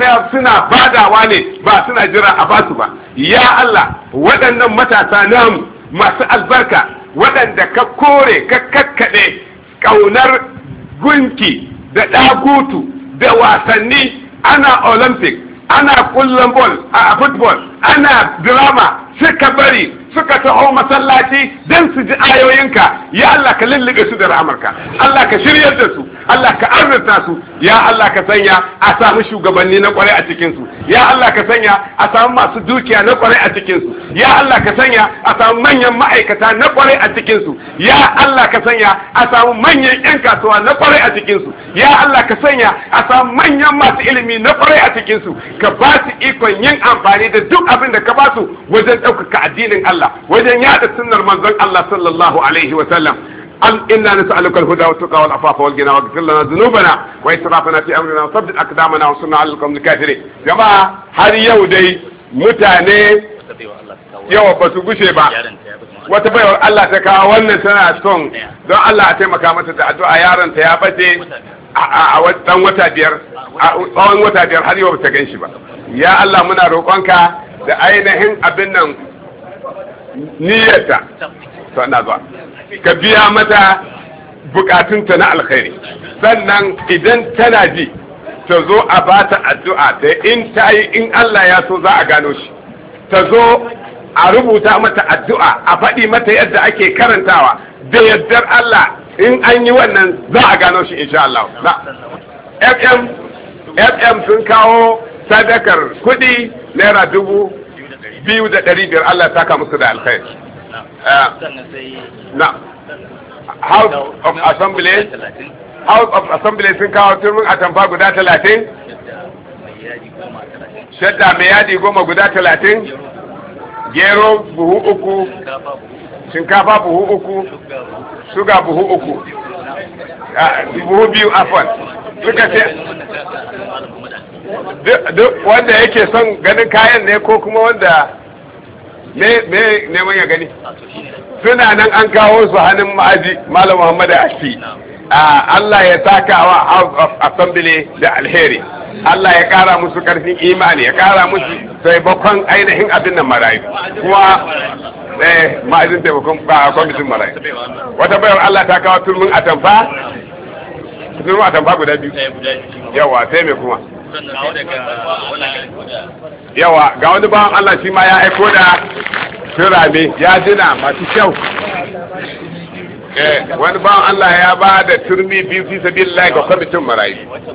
suna badawa ne ba suna jira a basu ba ya Allah waɗannan matasa namu masu albarka waɗanda ka kore ka kakkaɗe ƙaunar gunki da ɗagutu da wasanni, ana olympic, ana kullum ball a football, ana drama, suka bari suka taho masallaci don su ji ayoyinka. Ya Allah ka lullube su da rahamarka, Allah ka shiryar da su, Allah ka arzurta su, ya Allah ka sanya a samu shugabanni na kwarai a cikin su, ya Allah ka sanya a samu masu dukiya na kwarai a cikin su, ya Allah ka sanya a samu manyan ma'aikata na kwarai a cikin su, ya Allah ka sanya a samu manyan yan kasuwa na kwarai a cikin su, ya Allah ka sanya a samu manyan masu ilimi na kwarai a cikin su, ka ba su ikon yin amfani da duk abin da ka ba su wajen ɗaukaka addinin Allah, wajen yada sunnar manzon Allah sallallahu alaihi wa sallam. إنا نسألك الهدى والتقى والعفاف والغنى واغفر لنا ذنوبنا وإسرافنا في أمرنا وثبت أقدامنا وانصرنا على القوم الكافرين. جماعة har yau dai mutane yawa ba su gushe ba. Wata baiwar Allah ta kawo wannan tana son don Allah a taimaka mata da addu'a, yaron ta ya bace a dan wata biyar, a tsawon wata biyar har yau ba ta ganshi ba. Ya Allah muna roƙonka da ainihin abin nan niyyarta. To ina zuwa. Ka biya mata bukatunta na alkhairi, sannan idan tana ji ta zo a bata addu'a da in ta yi in Allah ya so za a gano shi, ta zo a rubuta mata addu'a a faɗi mata yadda ake karantawa da yaddar Allah in an yi wannan za a gano shi insha Allah. F M F M sun kawo sadakar kuɗi naira dubu biyu da ɗari biyar. Allah ya saka musu da alkhairi. na House of Assembly House of Assembly sun kawo turmin atamfa guda talatin, shadda mai yadi goma guda talatin, gero buhu uku, shinkafa buhu uku, suga buhu uku, buhu biyu afon. Suka ce duk wanda yake son ganin kayan ne ko kuma wanda me neman ya gani suna nan an kawo su hannun ma'aji Malam Muhammad Ashti. Allah ya saka wa House of Assembly da alheri, Allah ya kara musu karfin imani, ya kara musu taimakon ainihin abin nan marayu, kuma eh ma'ajin taimakon ba kwamitin marayu. Wata bayar Allah ta kawo turmin atamfa, turmin atamfa guda biyu. Yawa sai me kuma yawa ga wani bawan Allah shi ma ya aiko da turame ya dina masu kyau. Eh, wani bawan Allah ya ba da turmi biyu fi sabilillah ga kwamitin marayu.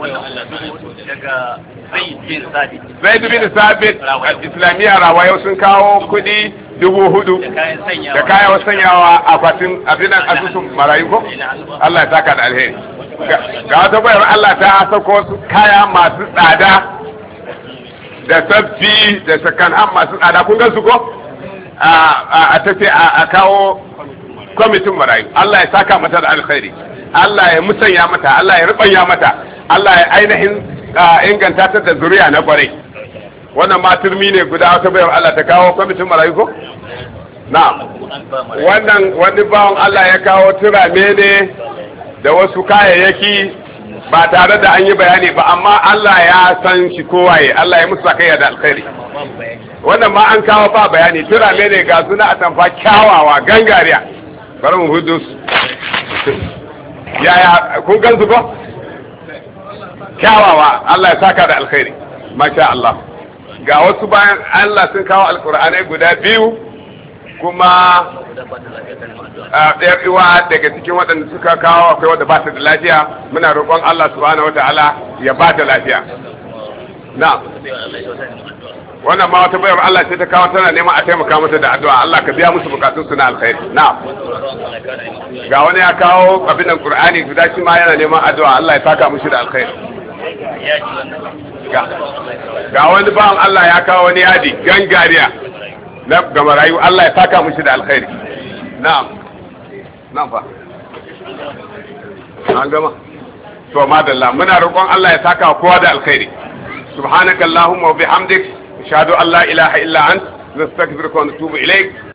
Zaid bin Sabit Islamiyya Rawayo sun kawo kudi dubu hudu da kayan sanyawa a fatin abinan asusun marayu ko? Allah ya saka da alheri. Ga wata bayar Allah ta sauko su kaya masu tsada da sabbi da sakanhan masu tsada, kun gan su ko? A ta ce a kawo kwamitin marayu. Allah ya saka mata da alkhairi, Allah ya musanya mata, Allah ya rubanya mata, Allah ya ainihin inganta ta da zuriya na kwarai. Wannan ma turmi ne guda wata bayar Allah ta kawo kwamitin marayu ko? Na'am. Wannan wani bawan Allah ya kawo turame ne da wasu kayayyaki ba tare da an yi bayani ba, amma Allah ya san shi kowaye, Allah ya musu sakayya da alkhairi. Wannan ma an kawo ba bayani, turame ne ga suna a tamfa kyawawa gangariya. Bari mu hudu su. Yaya kun gan su ko? Kyawawa, Allah ya saka da alkhairi. Masha Allah. Ga wasu bayan Allah sun kawo alkur'anai guda biyu, kuma ɗayar iwa daga cikin waɗanda suka kawo akwai wadda ba ta da lafiya, muna roƙon Allah subhanahu wata'ala ya ba ta lafiya. Na wannan ma wata bayar Allah ce ta kawo tana neman a taimaka mata da addu'a, Allah ka biya musu bukatun su na alkhairi. Na ga wani ya kawo abin nan Qur'ani guda shi ma yana neman addu'a, Allah ya saka mushi da alkhairi. Ga wani bawan Allah ya kawo wani yadi gangariya na ga marayu, Allah ya saka mushi da alkhairi. Na'am. Na'am fa. An gama. To madalla, muna roƙon Allah ya saka kowa da alkhairi. Subhanakallahumma wa bihamdik, ashhadu an la ilaha illa ant, nastaghfiruka wa natubu ilayk.